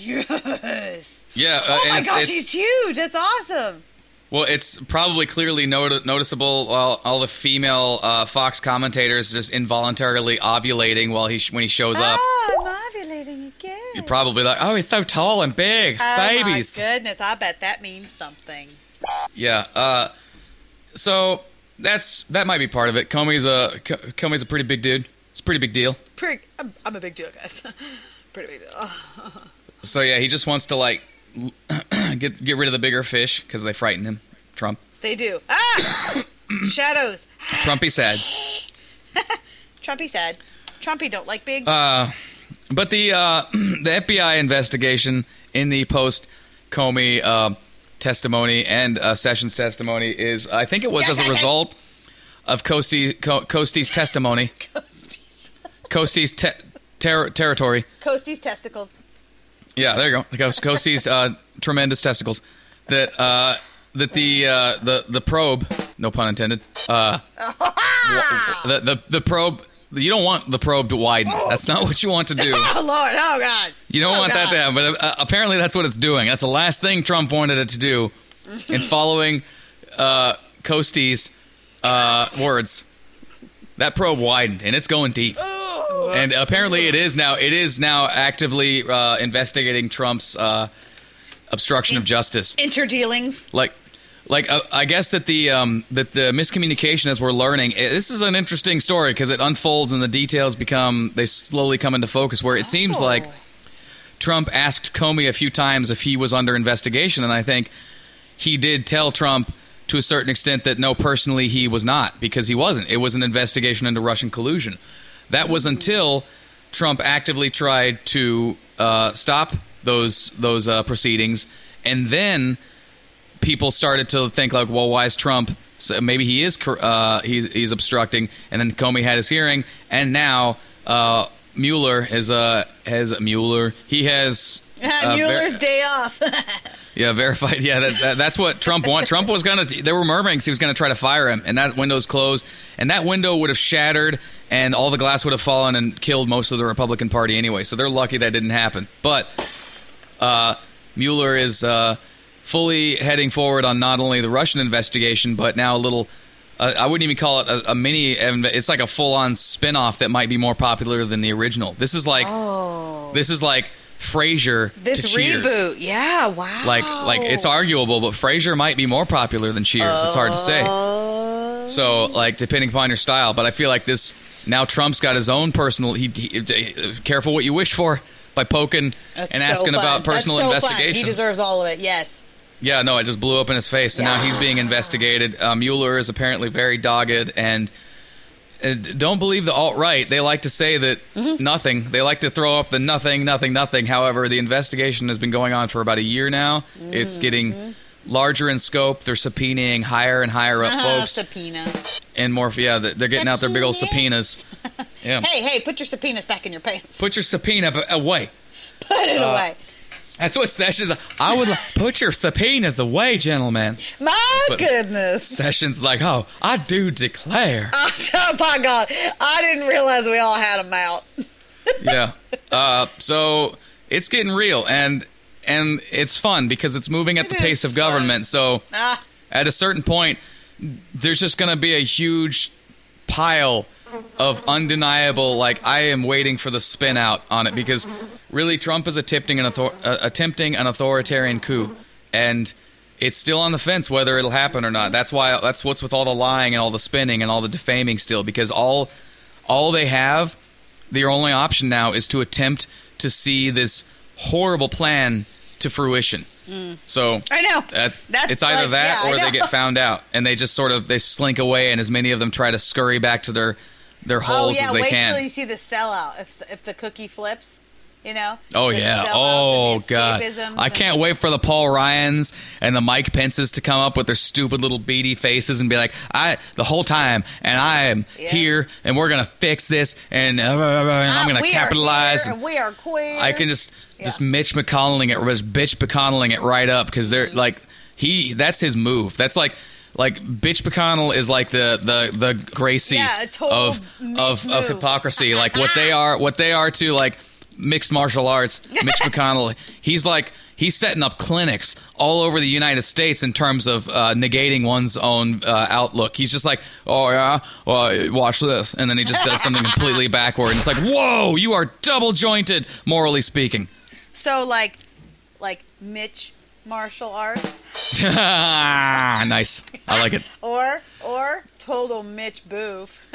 Yes. Yeah. Oh my gosh, he's huge. That's awesome. Well, it's probably clearly noticeable while all the female Fox commentators just involuntarily ovulating when he shows up. Oh, I'm ovulating again. You're probably like, oh, he's so tall and big. Babies. Oh, my goodness. I bet that means something. Yeah. So that might be part of it. Comey's a pretty big dude. It's a pretty big deal. I'm a big deal, guys. Pretty big deal. So, yeah, he just wants to, like, get rid of the bigger fish because they frighten him. Trump. They do. Ah! Shadows. Trumpy sad. Trumpy sad. Trumpy don't like big. But the FBI investigation in the post-Comey testimony and Sessions testimony is, I think it was as a result of Costy's testimony. Costy's territory. Costy's testicles. Yeah, there you go. Costy's tremendous testicles. That the probe, no pun intended. The probe. You don't want the probe to widen. That's not what you want to do. Oh Lord! Oh God! You don't want that to happen. But apparently, that's what it's doing. That's the last thing Trump wanted it to do. In following Costy's words, that probe widened and it's going deep. And apparently it is now actively investigating Trump's obstruction of justice. Interdealings. Like I guess that the miscommunication, as we're learning, this is an interesting story because it unfolds and the details they slowly come into focus, where it seems like Trump asked Comey a few times if he was under investigation, and I think he did tell Trump to a certain extent that no, personally he was not, because he wasn't. It was an investigation into Russian collusion. That was until Trump actively tried to stop those proceedings, and then people started to think like, well, why is Trump? So maybe he is he's obstructing. And then Comey had his hearing, and now Mueller has Mueller. He has Mueller's day off. Yeah, verified. Yeah, that's what Trump wanted. Trump was gonna. There were murmurings he was gonna try to fire him, and that window's closed, and that window would have shattered, and all the glass would have fallen and killed most of the Republican Party anyway. So they're lucky that didn't happen. But Mueller is fully heading forward on not only the Russian investigation, but now a little. I wouldn't even call it a mini. It's like a full-on spin-off that might be more popular than the original. This is like. Frasier this to Cheers. Reboot, yeah, wow. Like it's arguable, but Frasier might be more popular than Cheers. It's hard to say. So, like, depending upon your style. But I feel like this now Trump's got his own personal. He careful what you wish for by poking and asking about personal investigations. He deserves all of it. Yes. Yeah, no, it just blew up in his face, and now he's being investigated. Mueller is apparently very dogged, and don't believe the alt-right. They like to say that nothing. They like to throw up the nothing. However, the investigation has been going on for about a year now. It's getting larger in scope. They're subpoenaing higher and higher up folks. Subpoena. And more, they're getting out their big old subpoenas. Yeah. Hey, put your subpoenas back in your pants. Put your subpoena away. Put it away. That's what Sessions. I would put your subpoenas away, gentlemen. My goodness. Sessions like, oh, I do declare. Oh my God, I didn't realize we all had them out. Yeah. So it's getting real, and it's fun because it's moving at the pace of government. So at a certain point, there's just going to be a huge pile of undeniable, like, I am waiting for the spin out on it, because really Trump is attempting an authoritarian coup, and it's still on the fence whether it'll happen or not. That's what's with all the lying and all the spinning and all the defaming still, because all they have, their only option now is to attempt to see this horrible plan to fruition. So I know it's either like, that or they get found out, and they just sort of they slink away, and as many of them try to scurry back to their holes as they can. Wait till you see the sellout if the cookie flips. You know? Oh, yeah. Oh, God. I can't wait for the Paul Ryans and the Mike Pences to come up with their stupid little beady faces and be like, the whole time, and I am here, and we're going to fix this, and I'm going to capitalize. And we are queer. I can just Mitch McConnelling it, or just bitch McConnelling it right up, because they're like, that's his move. That's like bitch McConnell is like the Gracie of hypocrisy. Like what they are to like mixed martial arts. Mitch McConnell, he's setting up clinics all over the United States in terms of negating one's own outlook. He's just like, oh yeah, well, watch this, and then he just does something completely backward, and it's like, whoa, you are double jointed, morally speaking. So like Mitch martial arts. Nice, I like it. or total Mitch Boof.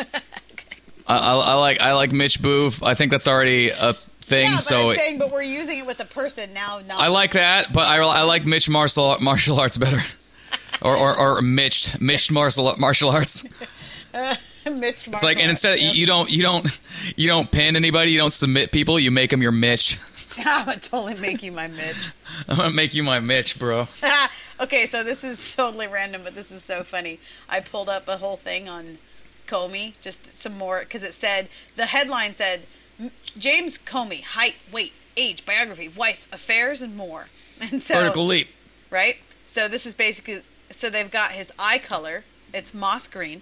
I like Mitch Boof. I think that's already a thing. Yeah, but we're using it with a person now. I like that, but I like Mitch martial arts better, or Mitched martial arts. Mitched martial it's like, and instead of, you don't pin anybody, you don't submit people, you make them your Mitch. I'm gonna totally make you my Mitch. I'm gonna make you my Mitch, bro. Okay, so this is totally random, but this is so funny. I pulled up a whole thing on Comey, just some more, because the headline said, James Comey, height, weight, age, biography, wife, affairs, and more. And so, vertical leap. Right? So this is basically, so they've got his eye color. It's moss green.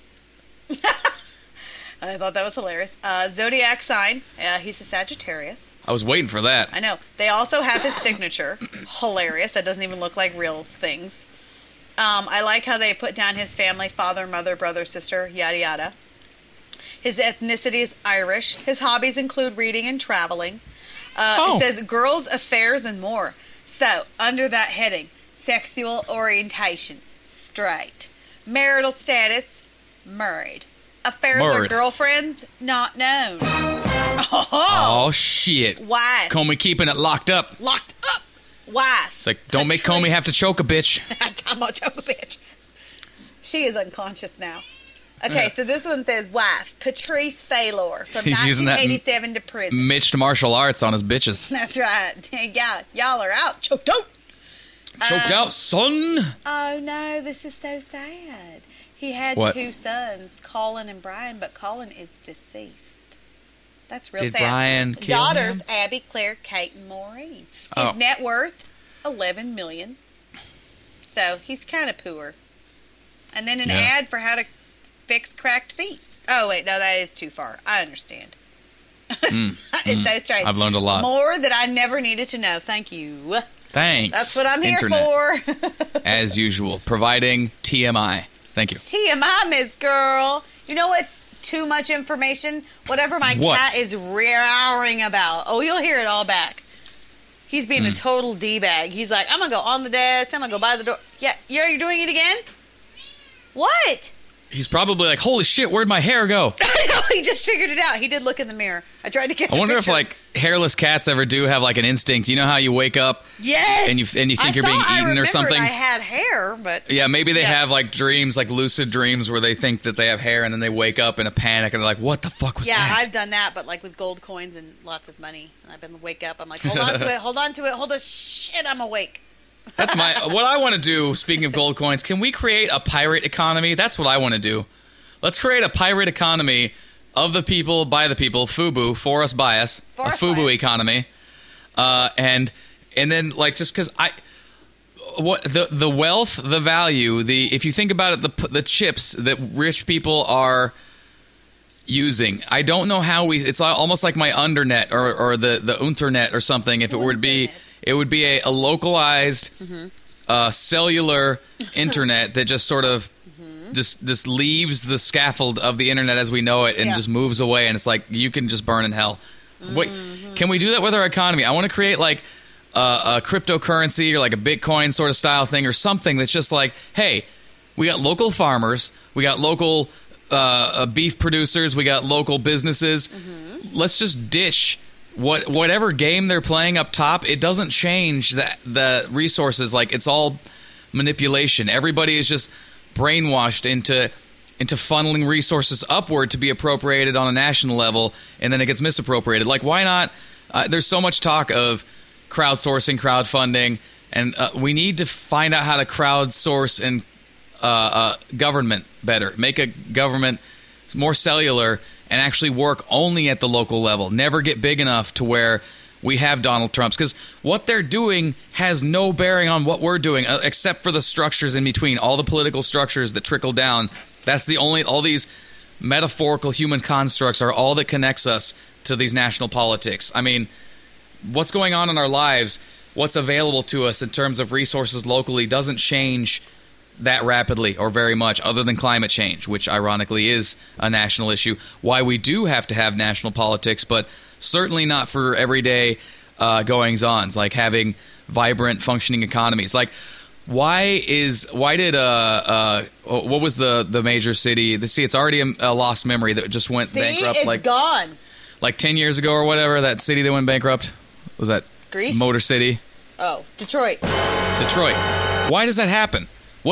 I thought that was hilarious. Zodiac sign. He's a Sagittarius. I was waiting for that. I know. They also have his signature. Hilarious. That doesn't even look like real things. I like how they put down his family, father, mother, brother, sister, yada, yada. His ethnicity is Irish. His hobbies include reading and traveling. It says girls, affairs, and more. So, under that heading, sexual orientation, straight. Marital status, married. Affairs or girlfriends, not known. Oh, shit. Wife. Comey keeping it locked up. Locked up. Wife. It's like, don't make Comey have to choke a bitch. I'm going to choke a bitch. She is unconscious now. Okay, so this one says wife, Patrice Faylor, from 1987 to prison. Mitched martial arts on his bitches. That's right. Y'all are out. Choked out. Choked out, son. Oh, no, this is so sad. He had two sons, Colin and Brian, but Colin is deceased. That's real sad. Did Brian kill Daughters, him? Abby, Claire, Kate, and Maureen. His net worth, $11 million. So he's kind of poor. And then an ad for how to fix cracked feet. Oh, wait, no, that is too far. I understand. It's so strange. I've learned a lot. More that I never needed to know. Thank you. Thanks. That's what I'm here for. As usual, providing TMI. Thank you. TMI, Miss Girl. You know what's too much information? Whatever my cat is roaring about. Oh, you'll hear it all back. He's being a total D-bag. He's like, I'm going to go on the desk. I'm going to go by the door. Yeah, you're doing it again? What? He's probably like, holy shit, where'd my hair go? I know, he just figured it out. He did look in the mirror. I tried to catch I wonder if, like, hairless cats ever do have, like, an instinct. You know how you wake up and you think you're being eaten or something? I had hair, but... Yeah, maybe they have, like, dreams, like lucid dreams where they think that they have hair and then they wake up in a panic and they're like, what the fuck was that? Yeah, I've done that, but, like, with gold coins and lots of money. And I've been wake up. I'm like, hold on to it. Shit, I'm awake. That's what I want to do, speaking of gold coins. Can we create a pirate economy? That's what I want to do. Let's create a pirate economy of the people, by the people, FUBU, for us, by us, a FUBU economy, and then like just because the wealth, the value, if you think about it, the chips that rich people are using, I don't know how it's almost like my undernet or the unternet or something. If it would be, it would be a localized cellular internet that just sort of. Just leaves the scaffold of the internet as we know it and just moves away, and it's like you can just burn in hell. Wait, can we do that with our economy? I want to create like a cryptocurrency or like a Bitcoin sort of style thing or something that's just like, hey, we got local farmers, we got local beef producers, we got local businesses. Let's just ditch whatever game they're playing up top. It doesn't change the resources. Like, it's all manipulation. Everybody is just brainwashed into funneling resources upward to be appropriated on a national level, and then it gets misappropriated. Like, why not? There's so much talk of crowdsourcing, crowdfunding, and we need to find out how to crowdsource and government better. Make a government more cellular and actually work only at the local level. Never get big enough to where we have Donald Trumps, because what they're doing has no bearing on what we're doing, except for the structures in between, all the political structures that trickle down. That's all these metaphorical human constructs are all that connects us to these national politics. I mean, what's going on in our lives, what's available to us in terms of resources locally doesn't change that rapidly or very much, other than climate change, which ironically is a national issue. Why we do have to have national politics, but certainly not for everyday goings-ons, like having vibrant, functioning economies. Like, why did what was the major city? See, it's already a lost memory that just went bankrupt. It's gone. Like 10 years ago or whatever. That city that went bankrupt, was that Greece? Motor City? Oh, Detroit. Why does that happen?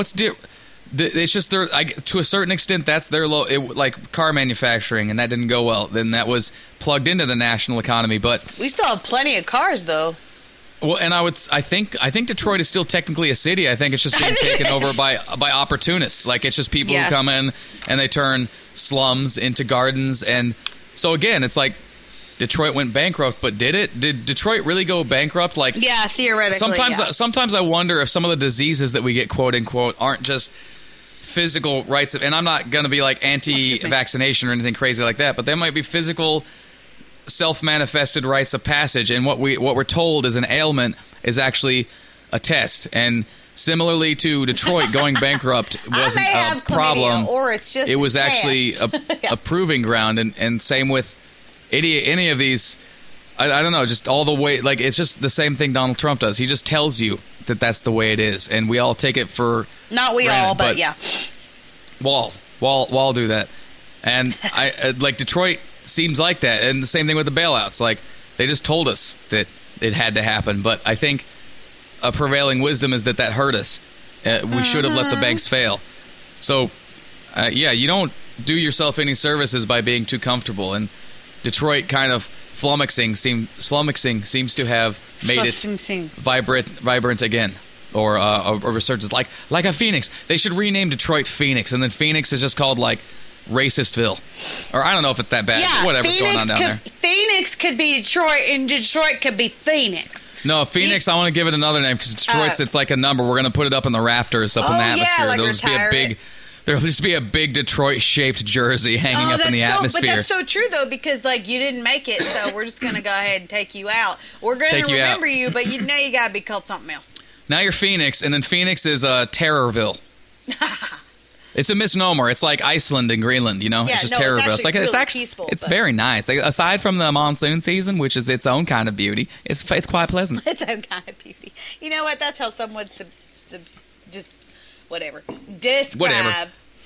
It's just to a certain extent that's their like car manufacturing, and that didn't go well. Then that was plugged into the national economy, but we still have plenty of cars though. Well, and I think Detroit is still technically a city. I think it's just being taken over by opportunists. Like, it's just people who come in and they turn slums into gardens, and so again, it's like Detroit went bankrupt, but did it? Did Detroit really go bankrupt? Like, yeah, theoretically. Sometimes I wonder if some of the diseases that we get, quote unquote, aren't just physical rights of, and I'm not going to be like anti-vaccination or anything crazy like that, but there might be physical self-manifested rites of passage, and what we're told is an ailment is actually a test. And similarly to Detroit going bankrupt wasn't a problem, or it's just it was actually a proving ground. And same with any of these, I don't know, just all the way, like, it's just the same thing Donald Trump does. He just tells you that that's the way it is, and we all take it for not we granted, all, but yeah. Wall do that, and I like Detroit seems like that, and the same thing with the bailouts. Like, they just told us that it had to happen, but I think a prevailing wisdom is that hurt us. We should have let the banks fail. So, you don't do yourself any services by being too comfortable, and Detroit kind of flummoxing seems to have made it vibrant again, or a resurgence, like a phoenix. They should rename Detroit Phoenix, and then Phoenix is just called like Racistville, or I don't know if it's that bad. Yeah, whatever's going on down there. Phoenix could be Detroit, and Detroit could be Phoenix. No, Phoenix. I want to give it another name because Detroit's it's like a number. We're going to put it up in the rafters, up in the atmosphere. Like There'll just be a big Detroit-shaped jersey hanging up in the atmosphere. But that's so true, though, because like you didn't make it, so we're just going to go ahead and take you out. We're going to remember you, but now you got to be called something else. Now you're Phoenix, and then Phoenix is Terrorville. It's a misnomer. It's like Iceland and Greenland, you know? Yeah, it's just Terrorville. It's actually peaceful. It's very nice. Like, aside from the monsoon season, which is its own kind of beauty, it's quite pleasant. Its own kind of beauty. You know what? That's how someone just whatever. Describe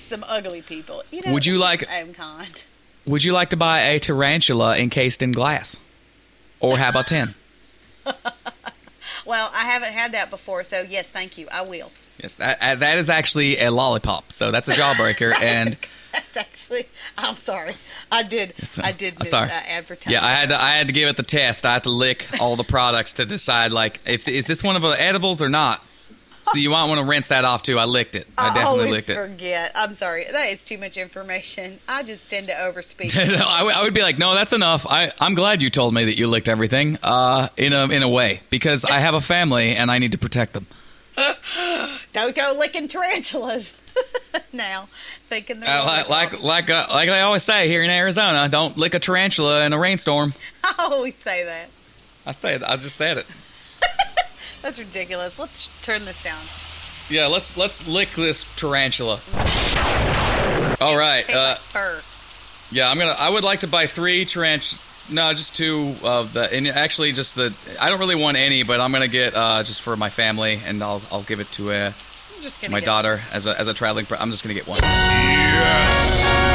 some ugly people. Would you like to buy a tarantula encased in glass? Or how about 10? Well, I haven't had that before, so yes, thank you. I will. Yes, that is actually a lollipop, so that's a jawbreaker. And that's actually, I'm sorry, I did advertise. Yeah, I had to give it the test. I had to lick all the products to decide, like, is this one of the edibles or not? So you might want to rinse that off too. I licked it. I definitely licked it. Forget. I'm sorry. That is too much information. I just tend to overspeak. I would be like, no, that's enough. I'm glad you told me that you licked everything. In a way, because I have a family and I need to protect them. Don't go licking tarantulas now. Thinking like they always say here in Arizona, don't lick a tarantula in a rainstorm. I always say that. I just said it. That's ridiculous. Let's turn this down. Yeah, let's lick this tarantula. All right. Fur. Yeah, I would like to buy 3 tarantulas. No, just 2 of the. And actually, just the. I don't really want any, but I'm gonna get just for my family, and I'll give it to my daughter as a traveling. I'm just gonna get one. Yes.